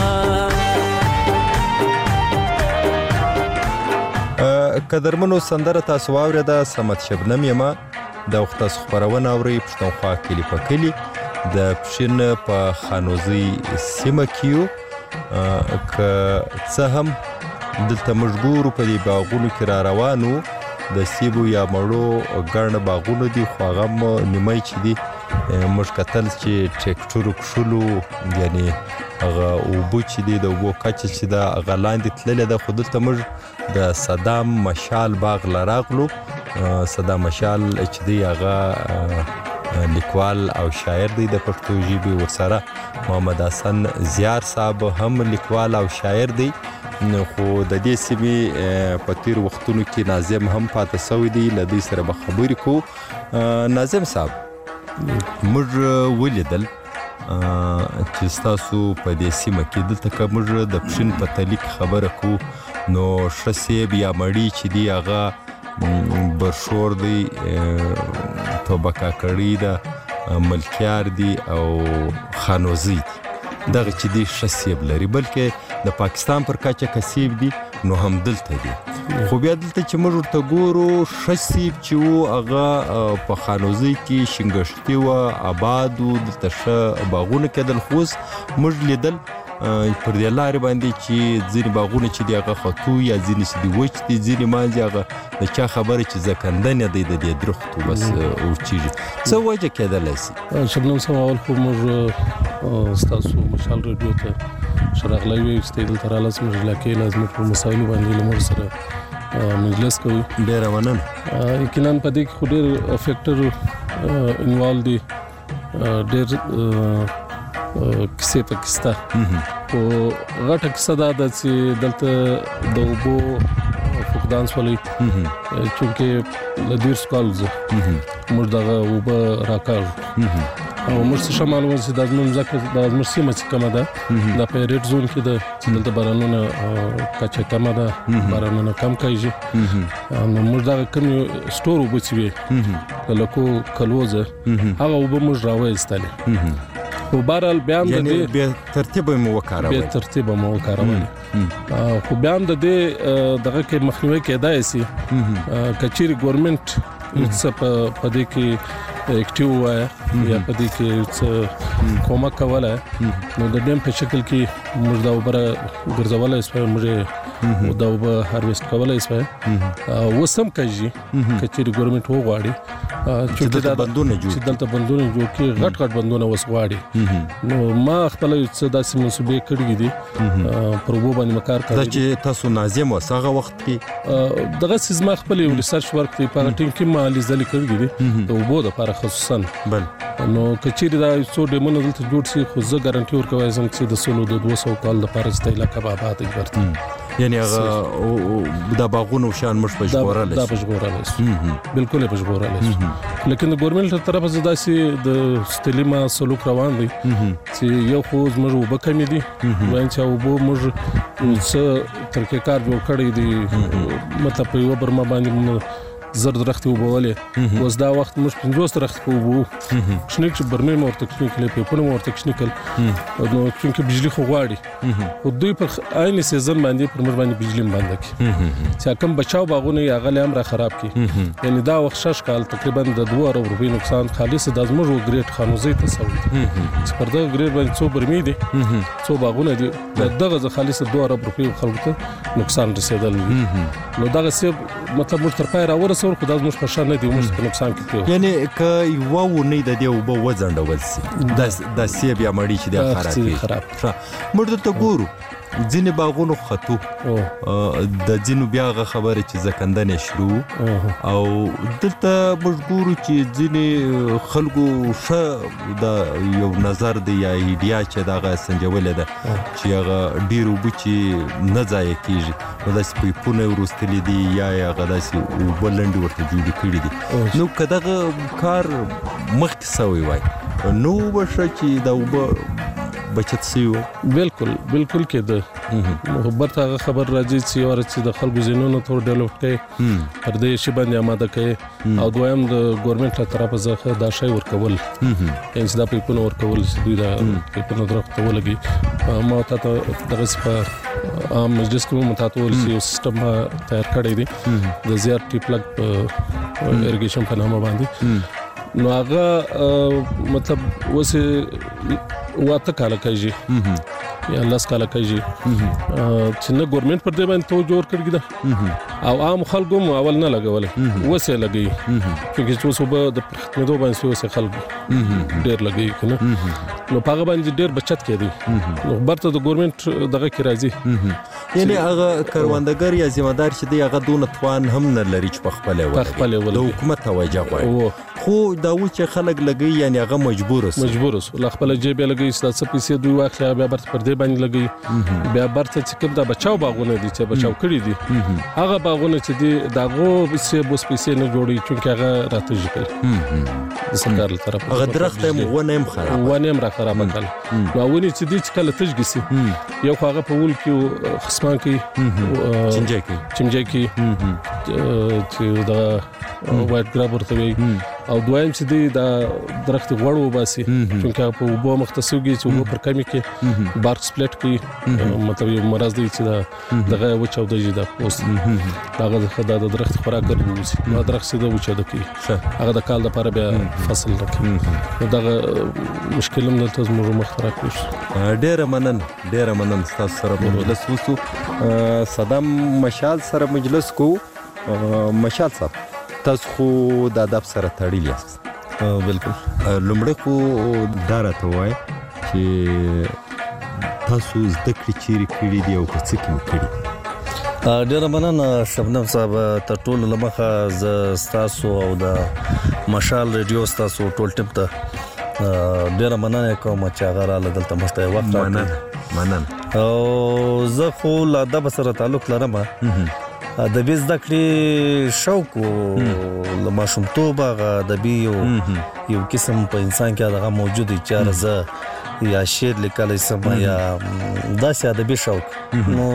قدرمنو سندره تاسو واورېده سمت شبنم یما د وخت تاسو خبرونه اورئ پښتونخوا کلی په کلی د پښین په خانوزي سیمه کیو که څه هم دلته مجبور په دې باغونو کې را روانو د سیبو یا مړو ګڼ باغونو دي خو هغه نیمای چې دي موږ کتل چې ټریکټرو کښلو یعنی هغه اوبه چې دي د اوبو کچه چې ده هغه لاندې تللې ده خو دلته موږ د صدام مشال باغ له راغلو. صدام مشال چې دی هغه لیکوال او شاعر دی د پښتو ژبې ورسره محمد حسن زیار صاحب هم لیکوال او شاعر دی خو د دې سیمې په تیر وختونو کې ناظم هم پاتې سوی دی له دوی سره به خبرې کوو. ناظم صاحب موږ ولیدل چې ستاسو په دې سیمه کې دلته که موږ د پښین په تلیک خبره کوو نو ښه سیب یا مړی چې دی هغه برشور دی توبه کاکړي ده ملکیار دی او خانوزي دی دغه چې دی ښه سیب لري بلکې د پاکستان پر کچه که سیب دی نو هم دلته دی خو بیا دلته چې موږ ورته ګورو ښه سیب چې و هغه په خانوزي کې شینګښتي وه آباد و دلته ښه باغونه کېدل خو اوس موږ لیدل پر دې لارې باندې چې ځینې باغونه چې دي هغه ختو یا ځینې چې دي وچ دي ځینې مانځي هغه د چا خبره چې زکندنې دی د دې درختو بس وچیږي څه وجه کېدلی شي؟ شبنم صاحب اول خو موږ ستاسو مشال ریډیو ته ښه راغلی وی چې دلته رالاست موږ علاقې له زموږ په مسایلو باندې له موږ سره مجلس کوي. ډېره مننه. یقینا په دې کې خو ډېر فیکټر انوالو دي ډېر کیسې په کیسته خو غټه کیسه دا ده چې دلته د اوبو فقدان سولی چونکې له دیرشو کالو زه موږ دغه اوبه راکاږو او موږ څه ښه معلومه چې دا زموږ ځکه دا زموږ سیمه چې کمه ده دا په ریډ زون کې ده چې دلته بارانونه کچه کمه ده بارانونه کم کېږي نو موږ دغه کمې سټور اوبه چې وي د لکو کلوزه هغه اوبه موږ راوایستلې خو بهرحال بیا هم د دې بې ترتیبه مو وکارولې بې ترتیبه مو وکارولې خو بیا هم د دې دغه کې مخنیوی کېدای شي که چیرې ګورنمنټ څه په دې کې اکټیو وایه یا په دې کې څه کومک کولی نو د ډیم په شکل کې موږ دا اوبه ګرځولی شوی موږ دا اوبه هارویسټ کولی شوی اوس هم کېږي که چیرې ګورنمنټ وغواړي چې دلته بندونه جوړ چې دلته بندونه جوړ کړي غټ غټ بندونه اوس غواړي نو ما خپله څه داسې منصوبې کړي دي پر اوبو باندې مې کار کړی دا چې تاسو ناظم اوس هغه وخت کې دغسې زما خپل یو ریسرچ ورک دی په هغه ټیم کې ما لیدلې کړي دي د اوبو دپاره خصوصا بل نو که چیرې دا څو ډیمونه دلته جوړ شي خو زه ګارنټي ورکولی شم چې د سلو د دوه سوو کال دپاره چې دا علاقه به آباد وي برته یعنی هغه دا باغونه شان موږ په ژغورلی دا په ژغورلی شو بلکل یې په ژغورلی شو لیکن د ګورنمنټ له طرفه زه داسې د ستلیم سلوک روان دی چې یو خو زموږ اوبه کمې دي وایم چې اوبه موږ څه طریقې کار جوړ کړی دی مطلب په یوه برمه باندې زر درختې اوبولې اوس دا وخت موږ پنځوس درختې په اوبه وو کښنې چې برمې مو ورته کښنې کړلې پیپونه مو ورته کښنې کړل نو چونکې بجلي خو غواړي خو دوی په عین سیزن باندې پر موږ باندې بجلي هم بنده کړي چې کوم بچاو باغونه یې هغه هم را خراب کړي یعنې دا وخت شش کال تقریبا د دوه ارب روپۍ نقصان خالص دا زموږ ګریډ خانوزۍ ته سوی چې پر دغه ګریډ باندې څو برمې دي څو باغونه دي دغه زه خالص دوه ارب روپۍ خلکو ته نقصان رسېدل نو دغه سیب مطلب موږ تر پای راورسول خو دا زموږ په شان نه دي موږ په نقصان کې پرېوت یعنې که یوه اونۍ د دې اوبه وځنډول شي دا سیب یا مړۍ چې دی خراب موږ دلته ګورو ځینې باغونو ختو د ځینو بیا هغه خبره چې زکندنې شروع او دلته موږ ګورو چې ځینې خلکو ښه د یو نظر دی یا ایډیا چې د هغه سنجولې ده چې هغه ډېر اوبه چې نه ضایع کېږي نو داسې پیپونه یې وروستلي دي یا یې هغه داسې اوبه لنډې ورته جوړې کړي دي نو که دغه کار مخکې سوی وای نو بشه چې دا وب بچت سیو بالکل بالکل کې د محبت هغه خبر راځي چې ور چې د خلکو زینونو تور ډیولپ کړي پر دې شی باندې آماده کړي او دویم د ګورنمنت تر طرفه ځخه دا شی ورکول انس دا پیپونو ورکول چې دوی دا پیپونو درخته ولګي ما ته دغه په عام مجلس کې مو ته ول چې سیستم تیار کړی دی د زیات ټی پلګ په ایریګیشن په نامه باندې نو هغه مطلب وسه واته کاله کوي یا لاس کاله کوي چې نه ګورنمنت پر دې باندې تو جوړ کړی دا او عام خلکو مو اول نه لګول وسه لګي چې چې وسو د خدمتو باندې وسه خلکو ډېر لګي کنه نو هغه باندې ډېر بچت کړي نو برته د ګورنمنت دغه کې راځي یعنی هغه کاروانګر یا ذمہدار چې دی هغه دون توان هم نه لري چې په خپل ول خپل ول د حکومت توجه کوي خو دا و چې خلک لګي یعنی هغه مجبور اوس مجبور اوس ل خپل جیب لګي ستاسو پیسې دوی واخلي بیا برته پر دې باندې لګي بیا برته چې کوم دا بچاو باغونه دي چې بچاو کړی دي هغه باغونه چې دي داغو پیسې بوس پیسې نه جوړي چې هغه راته ځي د سرکار له طرفه هغه درخت هم ونه هم خراب ونه هم را خراب کړل نو ونی چې دي چې کله تجګسي یو هغه په ول کې خصمان کې چنجي کې چنجي کې چې دا وایټ ګراب ورته وي او دویم چې دی دا درخت غوړ وباسي چې په وبو مختصوږي چې په کمی کې بارک سپلیټ کې مطلب یو مرز دی چې دا دغه وچاو دی دا پوست هغه د د درخت خوراک ګرځي نو درخت سده وچاو دی هغه د کال لپاره بیا فصل راکړي دغه مشکل هم دلته زموږ مخ ته راکړي ډېر منن ډېر منن تاسو سره په مجلس وسو صدام مشال سره مجلس کو مشال صاحب تاسو خو د ادب سره تړلی یاست بالکل لومړی خو دا راته وایي چې تاسو زده کړې چیرې کړي دي او که څه کې مو کړي ډېره مننه شبنم صاحب تر ټولو له مخه زه ستاسو او د مشال ریډیو ستاسو ټول ټیم ته ډېره مننه کوم چې هغه راله دلته موږ ته وخت راکړی مننه او زه خو له ادب سره تعلق لرم ادبي زده کړې شوق له ماشومتوب هغه ادبي یو یو قسم په انسان کې هغه موجود دی چې زه یا شعر لیکلی سم یا داسې ادبي شوق نو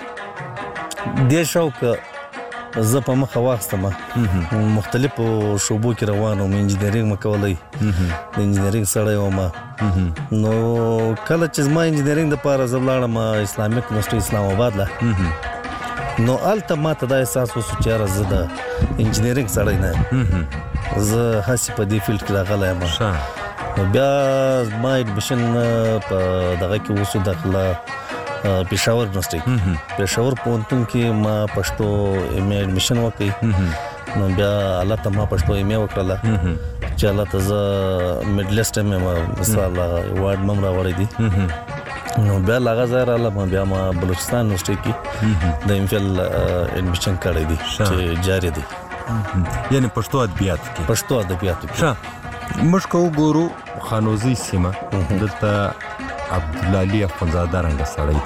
دې شوق زه په مخه واخیستم مختلفو شعبو کې روان وم انجینرینګ مې کولی د انجینرینګ سړی وم نو کله چې زما انجینرینګ دپاره زه ولاړم اسلامي یونیورسټي اسلام آباد له نو الته ماته دا احساس وسو چې یاره زه د انجینرینګ سړی نه یم زه هسې په دې فیلډ کې راغلی یم نو بیا زما ایډمیشن په دغه کې وسو داخله پېښور یونیورسټي پېښور پوهنتون کې ما پښتو ایم اے ایډمیشن وکړی نو بیا هلته ما پښتو ایم اے وکړله چې هلته زه میډلسټ یم مثال وارډ مم راوړی دي نو بیا لاغه ځای رالم بیا ما بلوچستان یونیورسټي کې د ایم فل ایډمیشن کړی دی چې جاری دی یعنی پښتو ادبیات کې پښتو ادبیات کې ښه موږ کو ګورو خانوزي سیمه دلته عبدالعلي اخونزاده رنګ سړی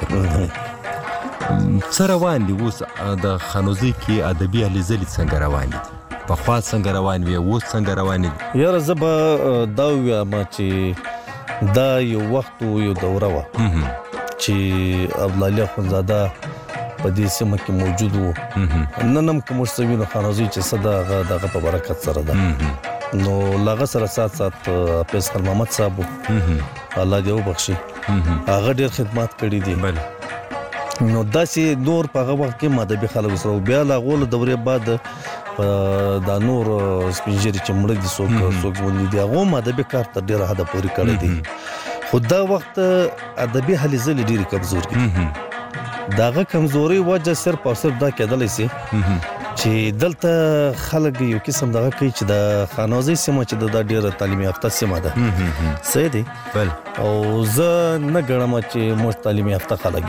دی څه روان دي اوس د خانوزي کې ادبي هلې ځلې څنګه روان دي پخوا څنګه روان وي اوس څنګه روان دي یاره زه به دا ووایم چې دا یو وخت یو دوره وه چې عبدالعلي اخونزاده په دې سیمه کې موجود و نن هم که موږ څه وینو خانوزي چې څه د هغه دغه په برکت سره ده نو له هغه سره سات سات حافظ خان محمد صاحب الله دې وبخښي هغه ډېر خدمات کړي دي نو داسې نور په هغه وخت کې ادبي خلکو سره بیا له هغو له دورې بعد دا نور سپین ږیري چې مړه دي څوک څوک ژوندي دي هغو هم ادبي کار تر ډېره حده پورې کړی دی خو دا وخت ادبي هلې ځلې ډېرې کمزوري دي د هغه کمزورۍ وجه صرف او صرف دا کېدلی سي چې دلته خلک یو قسم دغه کوي چې د خانوزي سیمه چې دا ډېره تعلیم یافته سیمه ده صحیح دی او زه نه ګڼم چې موږ تعلیم یافته خلک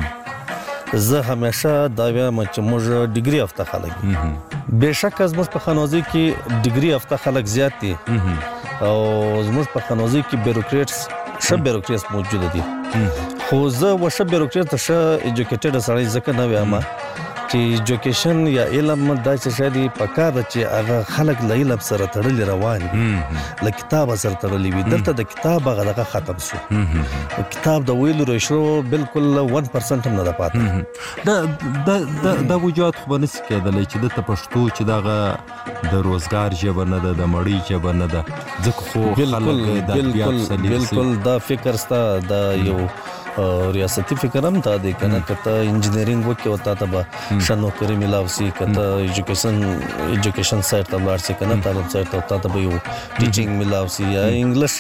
یو زه همیشه دا وایم چې موږ ډیګري یافته خلک یو بېشکه زموږ په خانوزي کې ډیګري یافته خلک زیات دي او زموږ په خانوزي کې بیروکریټس ښه بیروکریټس موجود دي خو زه و ښه بیروکریټ ته ښه ایجوکیټډ سړی ځکه نه وایم چې ایجوکیشن یا علم دا چې شادي پکار چې هغه خلک له علم سره تړلي روان دي له کتاب سره تړلي وي دلته د کتاب هغه ختم شو کتاب د ویلو رشو بالکل one percent هم نه ده پاتې دا د د وجود خو نه سکیدل چې د پښتو چې دغه د روزګار ژبه نه ده د مړی ژبه نه ده ځکه خو خلک د بالکل بالکل دا فکر ستا دا یو ریاستي فکر هم تا دی کنه کته انجینرینګ وکي او تا ته شنو کری ملاو سي کته ایجوکیشن ایجوکیشن سایت ته لاړ سي کنه تعلیم سایت ته تا ته یو ټیچینګ ملاو سي یا انګلیش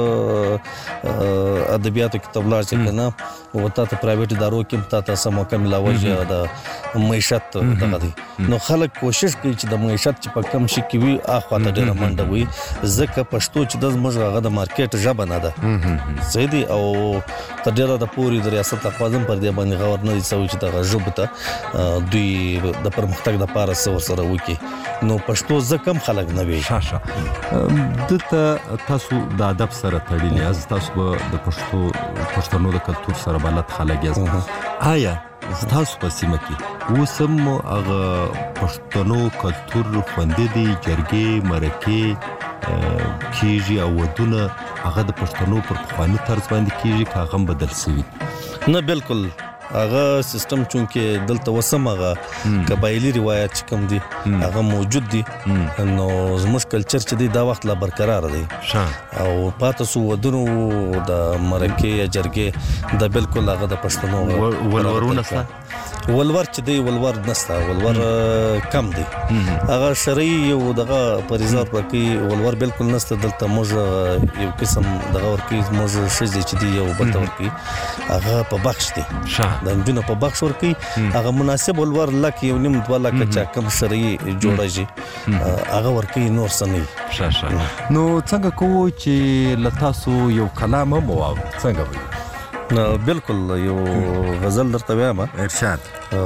ادبیاتو کتاب لاړ سي کنه او تا ته پرایویټ ادارو کې تا ته سم وکم ملاوي د معیشت دغه دي نو خلک کوشش کوي چې د معیشت چې په کم شي کې وي اخوا ته ډېر منډه وي ځکه پښتو چې د موږ هغه د مارکیټ ژبه نه ده صحیح دي او تر ډېره د پوری د ریاست اقوام پر دې باندې غور نه دي سوي چې د ژبه ته دوی د پرمختګ لپاره سور سره وکي نو پښتو ځکه خلک نه وي شاشه دته تاسو د ادب سره تړلي از تاسو د پښتو پښتنو د کلتور سره بلد خلک یې آیا تاسو په سیمه کې وسم هغه پښتنو کلتور خوندې دي جرګې مرکې کیږي او ودونه هغه د پښتنو پر پخوانی طرز باندې کیږي که هغه بدل شوی نه بالکل هغه سیستم چونکه دلته وسم هغه قبایلی روایت کوم دي هغه موجود دي نو زموږ کلچر چې دی دا وخت لا برقرار دی او پاتې سو ودونو د مرکې یا جرګې دا بالکل هغه د پښتنو ولورونه سره ولور چې دی ولور نستا ولور کم دی هغه شرعي یو دغه پریزار پکې ولور بالکل نستا دلته موږ یو قسم دغه ورکی موږ شې چې دی یو بل ورکی هغه په بخش دی د انجونو په بخش ورکی هغه مناسب ولور لکه یو نیم دوه لکه چا کم شرعي جوړه هغه ورکی نور سنې شاشه نو څنګه کوو چې لتاسو یو کلام مو څنګه وي نو بالکل یو غزل درته وایم ارشاد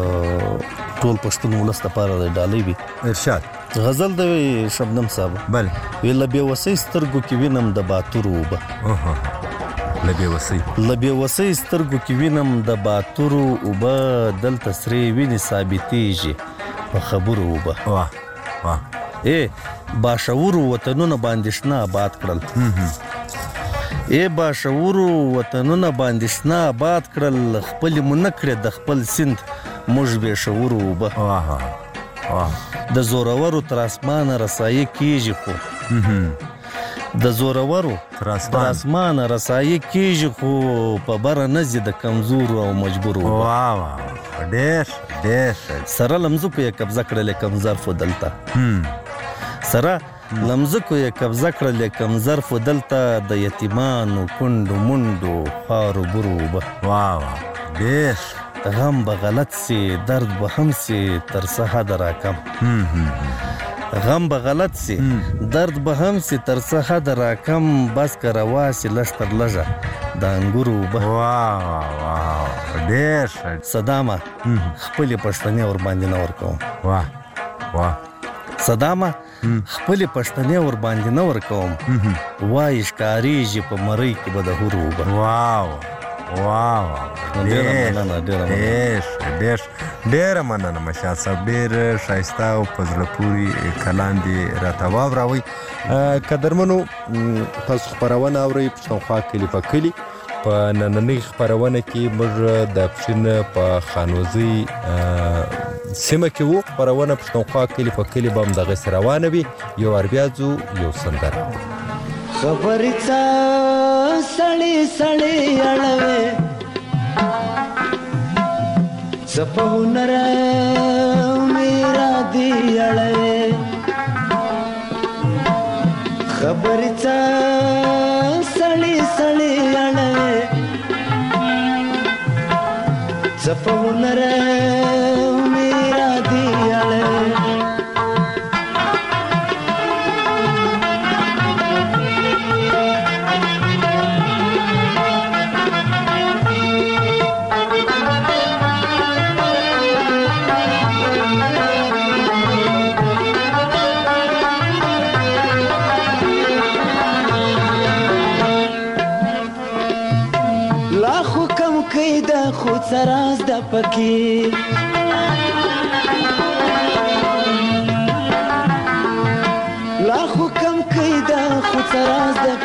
ټول پښتون ولست لپاره د ډالۍ وي ارشاد غزل د شبنم صاحب بل ویل به وسې سترګو کې وینم د باتورو وب اوه لبه وسې لبه وسې سترګو کې وینم د باتورو وب دلته سری ویني ثابتېږي په خبرو وب واه واه اے باشعور وطنونه باندې شنه آباد کړل اے باشعور وطنونه باندې شنه آباد کړل خپل منکړه د خپل سند موږ به شعور وب واه واه د زورورو تر اسمانه رسایي کیږي خو د زورورو تر اسمانه رسایي کیږي خو په بر نه زی د کمزور او مجبور واه واه ډېر ډېر سره لمزو په قبضه کړل کم ظرف دلته سره لمزکو یې قبضه کړل کم ظرف دلته د یتیمانو کندو منډو خارو برو به واه ډېر غم به غلط سي درد به هم سي تر څه حد راکم غم به غلط سي درد به هم سي تر څه حد راکم بس که روا سي لږ تر لږه د انګورو به واه واه ډېر صدامه خپلې پښتنې ور باندې نه ورکوم واه واه صدامه خپل پښتنې ور باندې نه ورکوم وای ښکاریږي په مړی کې به د هورو وب واو واو ډېر مننه ډېر ډېر ډېر مننه مشال صاحب ډېر ښایسته او په زړه پورې کلام دې راته واوروئ قدرمنو تاسو خپرونه اورئ پښتونخوا کلي په کلي په نننۍ خپرونه کې موږ د پښین په خانوزي سیمه کې وو خپرونه پښتونخوا کلي په کلي به همدغسې روانه وي یو وار بیا ځو یو سندره خبرې څه سړې سړې اړوې څه په هنر میرا دی اړوې خبرې څه سړې سړې اړوې څه په هنر میرا دی اړوې خود سراز د پکی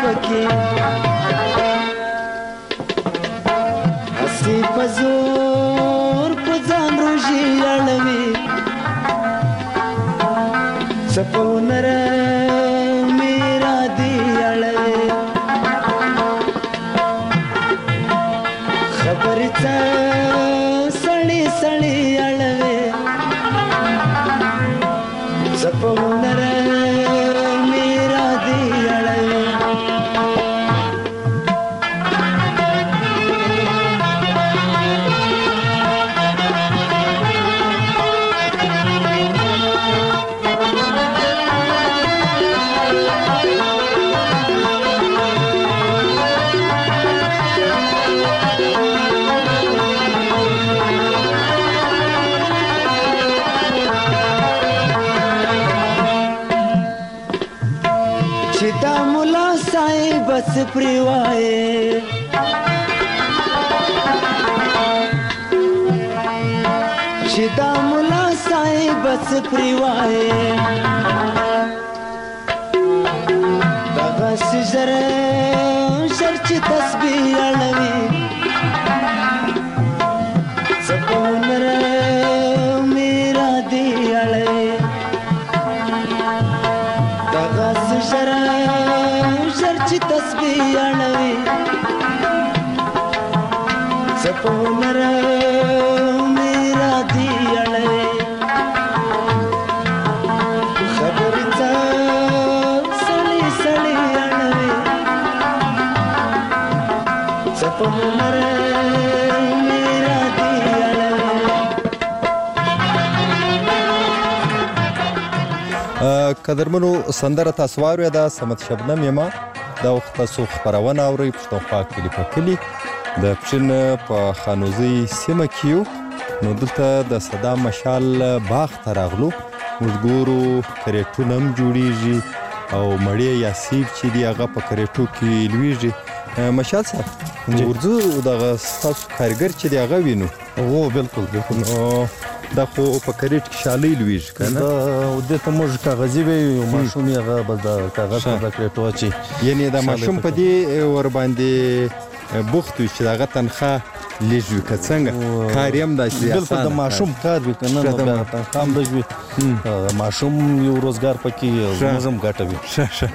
وکي اسی پزور پزان روشي اړوي سپونر میرا دی اړوي خبر څه سړی سړی اړوي سپونر میرا دی اړوي بس پریوائے شدا ملا سائے بس پریوائے دغس زر شرچ تسبیح اڑوی سپونر میرا دی اڑوی دغس زر چې تسبیح اړوي سپونر میرا دی اړوي خبر څه سړی سړی اړوي سپونر میرا دی اړوي قدرمنو سندره تاسو واورئ دا سمت شبنم یما دا وخت تاسو خبرونه اورئ پښتونخوا کلي په کلي د پښین په خانوزي سیمه کې یو نو دلته د صدام مشال باغ ته راغلو موږ ګورو کرېټونه هم جوړیږي او مړې یا سیب چې دي هغه په کرېټو کې لویږي مشال صاحب ورځو دغه ستاسو کارګر چې دی هغه وینو او بالکل بالکل دا خو په کرېټ کې شالۍ لویږي که نه دا دې ته موږ کاغذي ویو ماشوم یې هغه به د کاغذ په د کرېټو اچوي یعنې د ماشوم په دې ورباندې بوخت وي چې د هغه تنخواه لږ وي که څنګه کار یې هم داسې بالکل د ماشوم کار وي که نه نو بیا تنخواه هم لږ وي ماشوم یو روزګار پکې زموږ هم ګټه وي ښه ښه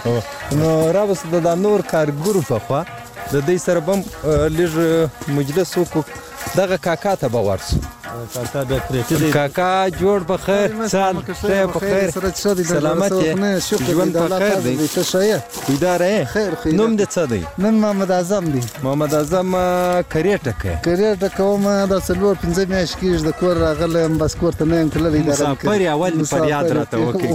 نو رابس د دا نور کارګرو په خوا د دوی سره به هم لږ مجلس وکړو دغه کاکا ته به ورسو کاکا بیا کرېټې دی کاکا جوړ په خیر سال ته په خیر سلامت یې ژوند په خیر دی ته ښه یې بیداره یې خیر خیر نوم دې څه دی نن محمد اعظم دی محمد اعظم کرېټه کوې کرېټه کوم دا څلور پنځه میاشتې کېږي د کور راغلی یم بس کور ته نه یم تللی مسافر یې اول دې فریاد راته وکړي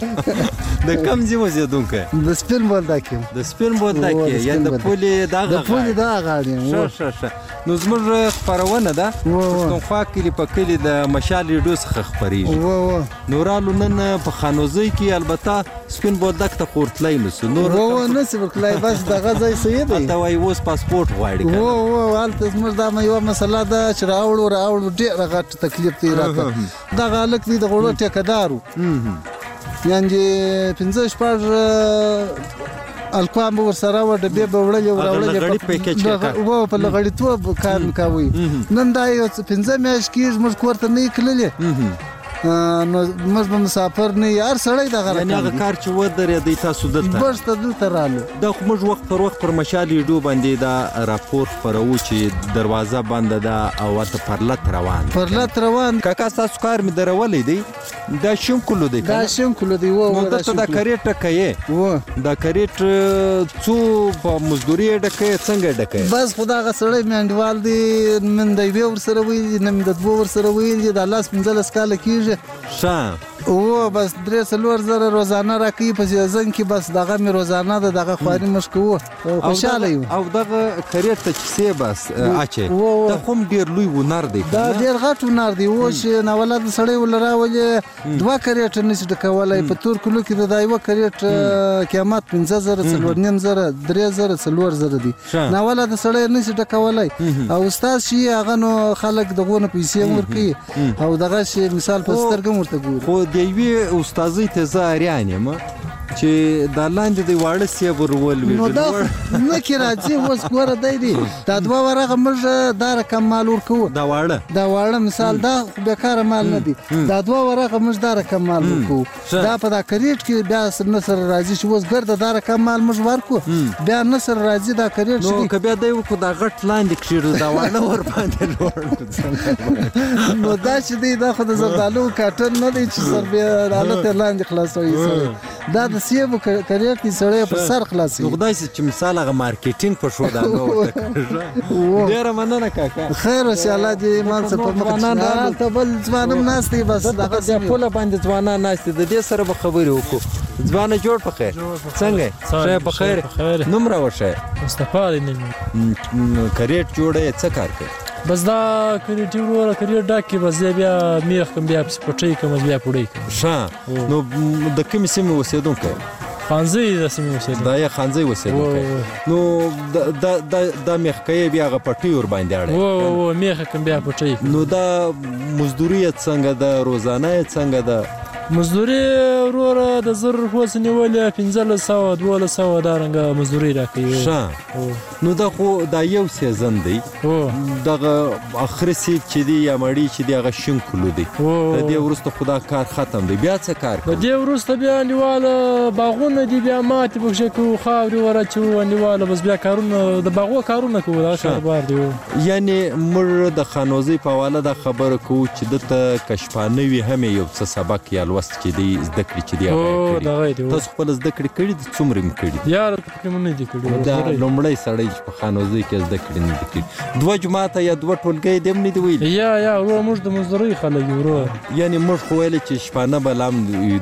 د کوم ځای اوسېدونکی د سپین بولدک یم د سپین بولدک یې یا د پولې دغه د پولې دغه غاړې یم ښه ښه ښه نو زموږ خپرونه ده پښتونخوا کلي په کلي د مشال ریډیو څخه خپرېږي نو رالو نن په خانوزۍ کې البته سپین بولدک ته خو ورتلی نسو نور نه سي ورتلی بس دغه ځای صحیح دی هلته وایي اوس پاسپورټ غواړي هو هو هلته زموږ دا یوه مسله ده چې راوړو راوړو ډېره غټ تکلیف دی راته دغه هلک دی د غوړو ټیکهدار و یعنې پنځه شپږ الکوام به ورسره وه ډبې به وړلې او راوړلې و په لغړیتوب کار مې کوئ نن دا یو پنځه میاشت کېږي موږ کور ته نه یې تللې نو موږ به مسافر نه یې هر سړی دغه یعنې هغه کار چې ودرېدی تاسو دلته بس ته دلته رالو دا خو موږ وخت پر وخت پر مشال ریډیو باندې دا راپور خپروو چې دروازه بنده ده او ورته پرلت روان پرلت روان کاکا ستاسو کار مې درولی دی دا شینکلو دی دا شینکلو دی و نو دلته دا کرېټ ډکوې دا کرېټ څو په مزدوري یې ډکوې څنګه یې ډکوې بس خو دغه سړی میانډوال دی نن د یوې ورسره ویلي نن د دوو ورسره ویلي د لس پنځلس کاله کېږي ښه او بس درې څلور زره روزانه راکوي په سیزن کې بس دغه مې روزانه ده دغه خواري موږ کوو خوشحاله یو او دغه کرېټ ته چې سې بس اچې دا خو هم ډېر لوی هنر دی دا ډېر غټ هنر دی اوس چې ناولده سړی ول راولې دوه کرېټه نشي ډکولی په تور کلو کې د دا یوه کرېټ قیمت پنځه زره څلور نیم زره درې زره څلور زره دی ناولده سړی نشي ډکولی او استاد چې هغه نو خلک دغو نه پیسې هم ورکوي او دغه شی مثال په سترګه هم ورته ګوري خو د یوې استاذۍ ته زه اریان یم چې دا لاندې د واړه سیب ورول وي نو دا نه کې راځي اوس ګوره دی دی دا دوه ورغه موږ دا رقم مال ورکوو دا واړه دا واړه مثال دا بیکاره مال نه دی دا دوه ورغه موږ دا رقم مال ورکوو دا په دا کریټ کې بیا نصر راځي چې اوس ګرده دا رقم مال موږ ورکو بیا نصر راځي دا کریټ نو که بیا دی وکړو دا غټ لاندې کښېږدو دا واړه ور باندې لوړ نو دا چې دی دا خو د زردالو کاټن نه دی چې سر بیا حالت لاندې خلاصوي دا د سیبو کریټ کې سړی پر سر خلاصوي خدای چې مثال هغه مارکیټینګ په شو دا نو ډېره مننه کاکا خیر وشي الله دې مان څه په مخ ته بل ځوانم ناست دی بس دغه پوله باندې ځوانان ناست د دې سره به خبرې وکړو ځوانه جوړ په خیر څنګه ښه په خیر نوم راوښیه مصطفی دی نوم کریټ جوړه څه کار کوي بس دا کریټ وروره کریټ ډاکې بس بیا میخ کوم بیا پټۍ کوم بیا پوډۍ کوم ښه نو د کومې سیمې اوسېدونکی خانزۍ د سیمې اوسېدونکی دا یې خانزۍ اوسېدونکی نو دا دا دا میخکۍ بیا هغه پټۍ ور باندې اړوي و و میخ کوم بیا پټۍ نو دا مزدوري یې څنګه ده روزانه یې څنګه ده مزدوري وروره د زر هوس نیولې پنځلس سوه دولس سوه دا رنګه مزدوري راکوي ښه نو دا خو دا یو سیزن دی دغه اخري سیب چې دی یا مړی چې دی هغه شین کلو دی د دې وروسته خو دا کار ختم دی بیا څه کار کوي د دې وروسته بیا انډیواله باغونه دي بیا ماتې پکښې کوو خاورې ورچوو انډیواله بس بیا کارونه د باغو کارونه کوو دا کاروبار دی یعنې موږ د خانوزۍ په حواله دا خبره کوو چې دلته که شپانه وي هم یو څه سبق یا لوست چې دی زده کړي چې دی هغه کړي تاسو خپل زده کړې کړي دي څومره مې کړي دي یاره تقریبا نه دي کړي دا لومړی سړی چې په خانوزۍ کې زده کړي نه دي کړي دوه جوماته یا دوه ټولګۍ دې هم نه دي ویلي یا یا ورو موږ د مزدورۍ خلک یو ورو یعنې موږ خو ویلې چې شپانه به لا هم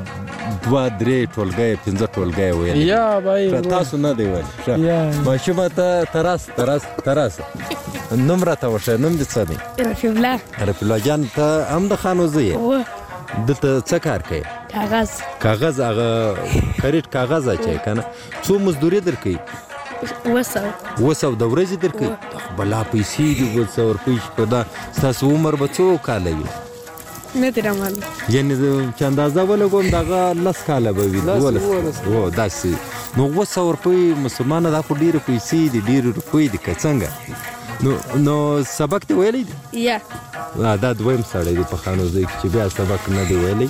دوه درې ټولګۍ پنځه ټولګۍ ویلې یا بای تاسو نه دی ویلي ماشومه ته تراس تراس تراس نوم راته وښیه نوم دې څه دی رفیع الله رفیع الله جان ته هم د خانوزۍ یې دلته څه کار کوي کاغذ کاغذ هغه کریټ کاغذ اچوي که نه څو مزدوري درکوي اوه سوه اوه سوه د ورځې درکوي بلا پیسې دي اوه سوه روپۍ په دا ستاسو عمر به څو کاله وي نه دي رامعلوم یعنې چې اندازه ولګوم دغه لس کاله به وي دولس هو داسې نو اوه سوه روپۍ مسلمانه دا خو ډېرې پیسې دي ډېرې روپۍ دي که څنګه نو نو سبق دې ویلی دی یا دا دویم سړی دی په خانوزۍ کې چې بیا سبق نه دی ویلی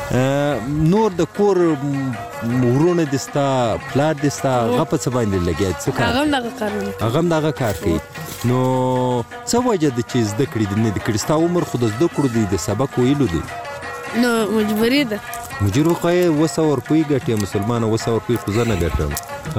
نور د کور ورونه دې ستا پلار دې ستا هغه په څه باندې لګیا څه کار هغه هم دغه کارونه هغه هم دغه کار کوي نو څه وجه ده چې زده کړي دي نه دي کړي ستا عمر خو د زده کړو دی د سبق ویلو دی نو مجبوري ده مجبور خو یې اوه سوه روپۍ ګټې مسلمانه اوه سوه روپۍ خو زه نه ګټم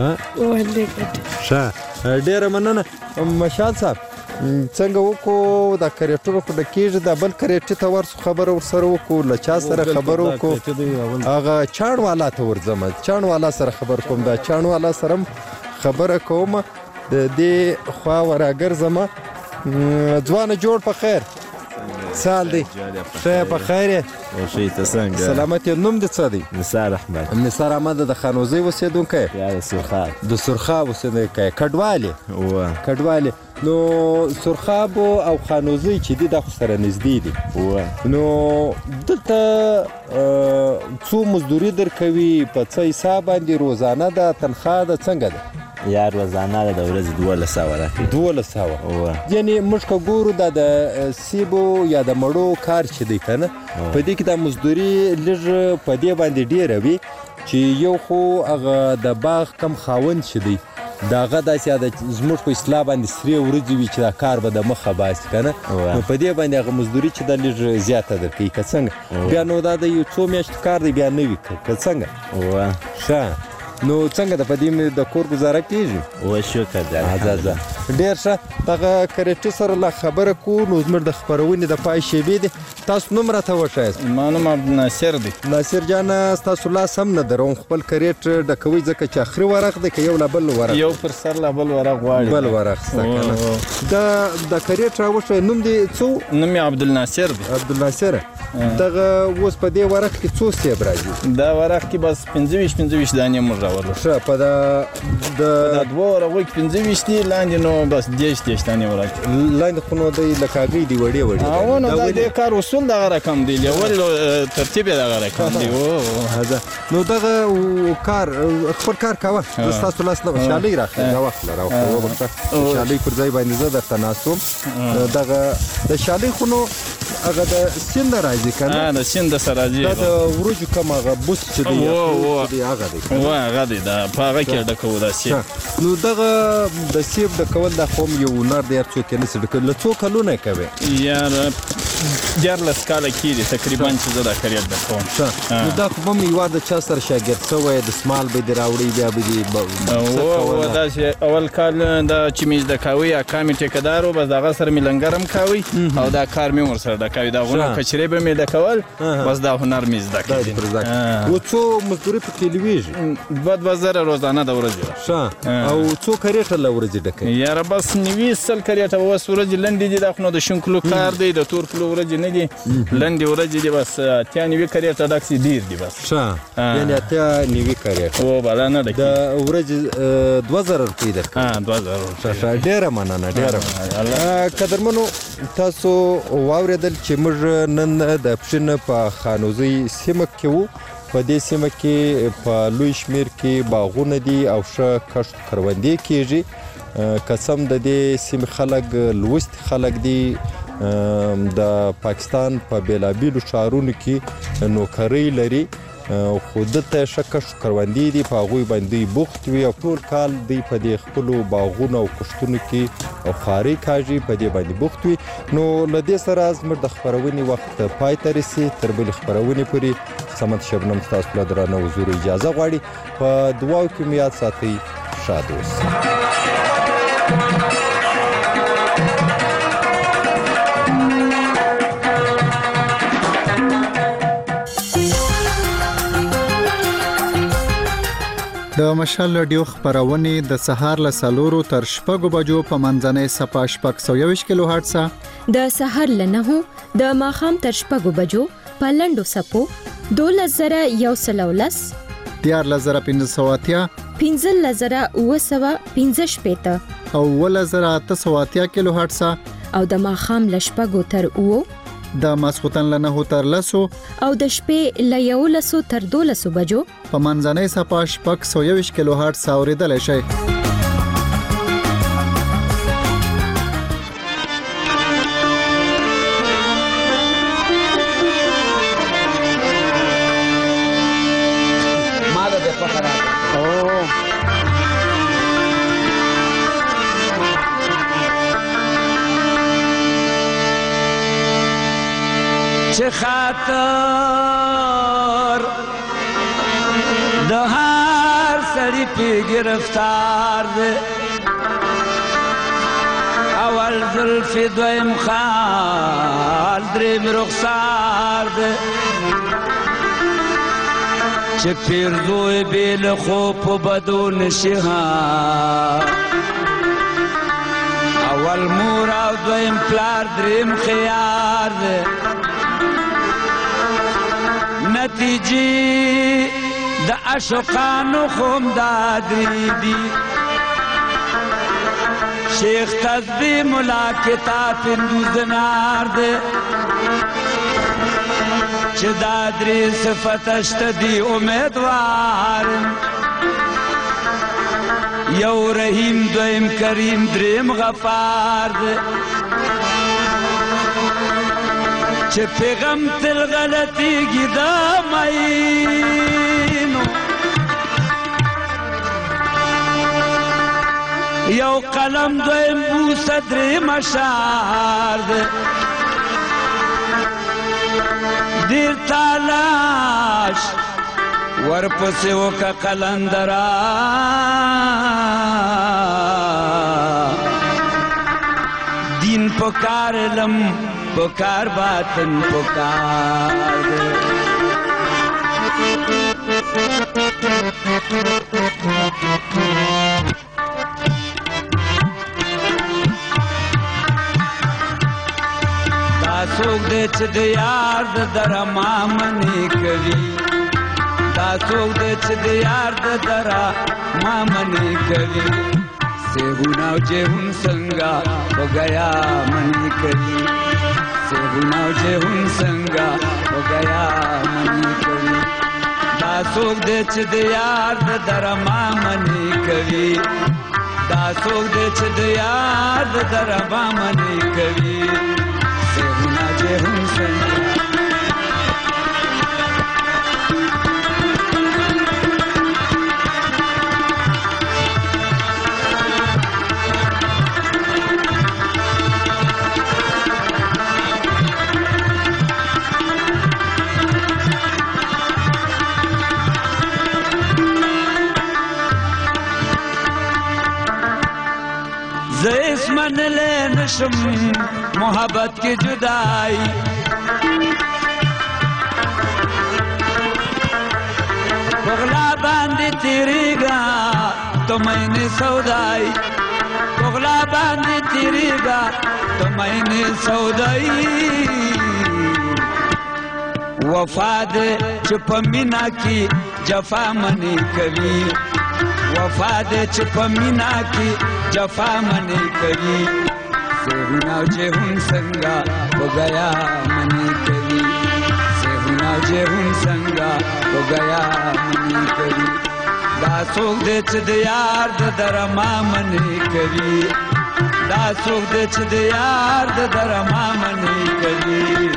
ښه ډېره مننه مشال صاحب څنګه وکړو دا کریټونه خو ډکېږي دا بل کریټې ته ورسو خبره ورسره وکړو له چا سره خبره وکړو هغه چاڼ والا ته ورځم چاڼ والا سره خبر کوم دا چاڼ والا سره هم خبره کوم د دې خوا وراګرځم ځوانه جوړ په خیر سال دی ښه په خیر یې ښه ته څنګه سلامت یې نوم دې څه دی نثار احمد نثار احمد د خانوزۍ اوسېدونکی یا د سرخاب د سرخاب اوسېدونکی کډوالې اوه کډوالې نو سرخاب او خانوزۍ چې دي دا خو سره نږدې دي اوه نو دلته څو مزدوري درکوي په څه حساب باندې روزانه ده تنخواه ده څنګه ده یا روزانه ده د ورځې دولس سوه راکوي دولس سوه یعنې موږ که ګورو دا د سیبو یا د مڼو کار چې دی که نه په دې کې دا مزدوري لږ په دې باندې ډېره وي چې یو خو هغه د باغ کم خاوند چې دی د هغه داسې د زموږ په اصطلاح باندې سرې ورځې وي چې دا کار به د مخه باسي که نه نو په دې باندې هغه مزدوري چې دا لږ زیاته درکوي که څنګه بیا نو دا د یو څو میاشتو کار دی بیا نه وي که څنګه ښه نو څنګه د په دې د کور ګزاره کېږي اوه شکر دی ځه ډېر ښه دغه کریټي سره لا خبره کوو نو زموږ د خپرونې د پای شیبې دی تاسو نوم راته وښایاست زما نوم عبدالناصر دی ناصر جان ستاسو لاس هم نه دروم خپل کریټ ډکوئ ځکه چې اخري ورق دی که یو لا بل ورق یو پر سر لا بل ورق غواړي بل ورق شته که نه د کریټ راوښیه نوم دې څو نوم یې عبدالناصر دی عبدالناصر دغه اوس په دې ورق کې څو سیب راځي دا ورق کې بس پنځه ویشت پنځه ویشت دانې موږ راوړو ښه په دا د دوه ورقو کې پنځه ویشت دي لاندې نو بس دیش دیش دانې ورکړي. لاندې خو نو دی لکه هګۍ دي وړې وړې او نو دا د کار اصول دغه رقم دی اول ترتیب یې دغه رقم دی. نو دغه کار خپل کار کوه زه ستاسو لاس نه شالۍ راخلم دا وخت لره او وبخښه شالۍ پر ځای باندې زه درته ناست وم. دغه د شالۍ خو نو هغه د سیند راځي که نه د سیند څخه راځي دا د وریجو کوم هغه بوس چې دی هغه دی و هغه دی دا په هغه کې ډکوو دا سیب. نو دغه د سیب ډکول دا خو هم یو هنر دی هر څوک یې نسي ډکولی. له څو کلونه یې کوې؟ یاره دیارلس کاله کېږي تقریبا چې زه دا کریت ډکوم. نو دا خو هم یوه د چا سره شاګرد شوی د سمال به دې راوړی بیا به دې داسې اول کال دا چې مې زده کاوه اکا مې ټیکهدار و بس د هغه سره مې لنګر هم کاوی او دا کار مې ورسره ډکوي دا غونه کچرې به مې ډکول بس دا هنر مې زده کړی. و څو مزدوري پکې لویږي؟ دوه دوه زره روزانه د ورځې او څو کریټه له ورځې ډکوي؟ یاره بس نوي سل کریټه اوس ورځې لنډې دي دا خو نو د شنکلو کار دی د تور پلو ورځې نه دي لنډې ورځې دي بس اتیا نوي کریټه ډک سي ډېر دي بس یعنې اتیا نوي کریټه او بلا نه ډکي د ورځې دوه زره روپۍ درکوي. دوه زره روپۍ ډېره مننه ډېره مننه. قدرمنو تاسو واورېدل چې موږ نن د پښین په خانوزۍ سیمه کې وو. په دې سیمه کې په لوی شمیر کې باغونه دي او ښه کښت کروندې کېږي. قسم د دې سیمې خلک لوست خلک دي. د پاکستان په بېلابېلو ښارونو کې نوکرۍ لري خو دلته ښه کښت کروندې دي په هغوی باندې بوخت وي او ټول کال دوی په دې خپلو باغونو او کښتونو کې او خوارۍ کاږي په دې باندې بوخت وي. نو له دې سره زموږ د خپرونې وخت پای ته رسي. تر بلې خپرونې پورې صمد شبنم ستاسو له درانه حضور اجازه غواړي. په دعاو کې مو یاد ساتئ. شاد اوسئ. د مشال رادیو خبرونه د سهار له سلورو تر شپږو بجو په منځنۍ صفه شپږ سوه یوویشت کیلو هرتز د سهار له نهو د ماښام تر شپږو بجو په لنډو سپو دولس زره یو سل او لس دیارلس زره پنځه سوه اتیا پنځلس زره اوه سوه پنځه شپېته او اوولس زره اته سوه اتیا کیلو هرتز او د ماښام له شپږو تر اوو د ماسخوتن له نهو تر لسو او د شپې له یولسو تر دولسو بجو په منځنۍ صفه شپږ سوه یوویشت کیلو هرتز اورېدلی شئ. چه خاطر د هر سړي پې گرفتار دی اول زلف دویم خال دریم رخسار دی چې پیرزوی بې له خوب په بدو نشي اول مور او دویم پلار دریم خیار دی نتیجی د عشقانو خوم دادری دی شیخ تزبی ملا کتاب هندو زنار دے چه دادری صفتشت دی امیدوارم یو رحیم دویم کریم دریم غفار دے چه پیغم تل غلطی گی دا مینو یو قلم دویم بو صدری مشار ده دیر تالاش ورپسی وکا قلندرا دین پکار لم پکار باطن پکار دا سوک دے چھ دے یار دا درہ مامنی کوي دا سوک دے چھ دے یار دا درہ مامنی کوي सेहुना जेहुन संगा हो गया मनी करी सेहुना जेहुन संगा हो गया मनी करी दासोग दे चद यार दरमा मनी करी दासोग दे चद यार दरमा मनी करी सेहुना जेहुन संगा ज़ेस मन ले नशम मोहब्बत की जुदाई पगला बांधी तेरीगा तो मैंने सौदाई पगला बांधी तेरीगा तो मैंने सौदाई वफा दे चुप मीना की जफा मनी कभी वफा दे चुप मीना की जफा मनी करी सेहुना जेहुन संगा हो गया मनी करी सेहुना जेहुन संगा हो गया मनी करी दासोग दे चद यार दरमा मनी करी दासोग दे चद यार दरमा मनी करी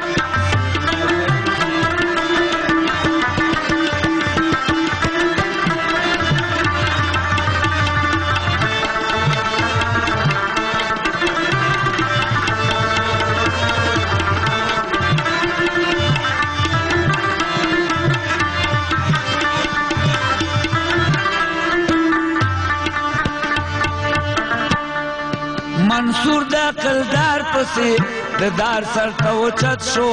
منصور دا قلدار پسی د دار سر ته اوچت شو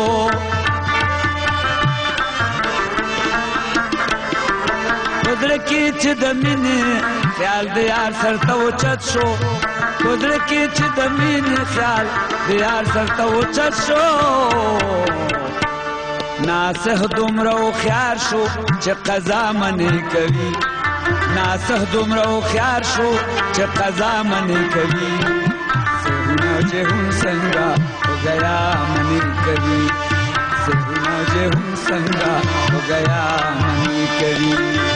قدرت کی چې د مینې خیال د یار سر ته اوچت شو قدرت کی چې د مینې خیال د یار سر ته اوچت شو ناسه دومره هوښیار شو چې قضا منې کوي ناسه دومره هوښیار شو چې قضا منې کوي सेहुना जेहुन संगा हो गया मनी करी सेहुना जेहुन संगा हो गया मनी करी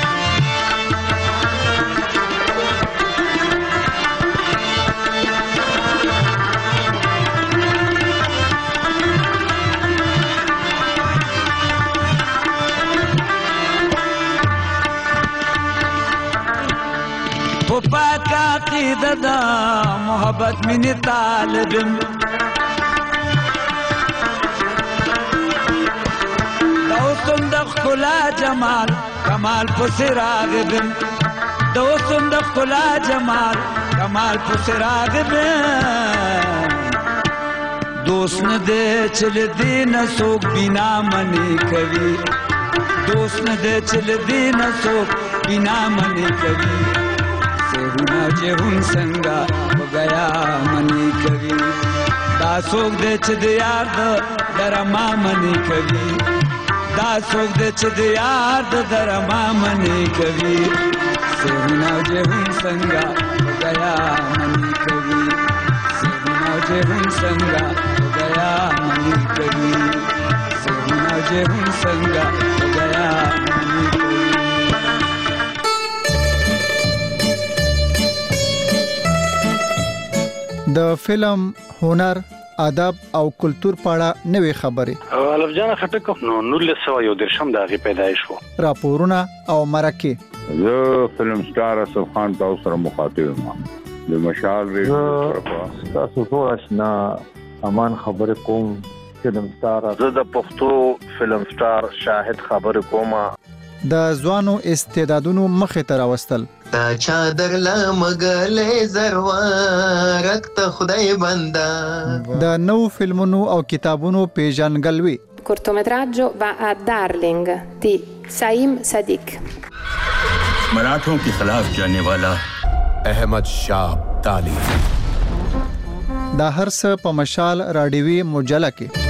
پپا کا قیددا محبت من طالبم دوستم دخلا جمال کمال پسراغبم دوستم دخلا جمال کمال پسراغبم دوست نه دے چل دین سوک بنا منی کوي دوست نه دے چل دین سوک بنا منی کوي सेहुना जेहुन संगा हो गया मनी करी दासोग दे चद यार दरमा मनी करी दासोग दे चद यार दरमा मनी करी सेहुना जेहुन संगा हो गया मनी करी सेहुना जेहुन संगा हो गया मनी करी सेहुना जेहुन संगा हो गया मनी करी د فلم هنر ادب او کلچر په اړه نوې خبرې الف جان خټک نو نولس سو یو درشم دغه پیدایش وو راپورونه او مرکه زه فلم سٹار اسف خان تاسو سره مخاطب یم د مشال ریډیو تاسو ټول آشنا امان خبره کوم فلم سٹار زه د پښتو فلم سٹار شاهد خبره کوم د ځوانو استعدادونو مخه ته راوستل تا چادر لا مغلې زروارک ته خدای بندا د نو فلمونو او کتابونو پیژنګلوي cortometraggio va a Darling di Saim Sadiq मराठों के खिलाफ जाने वाला अहमद शाह ताली دا هر څه په مشال راډیوي مجله کې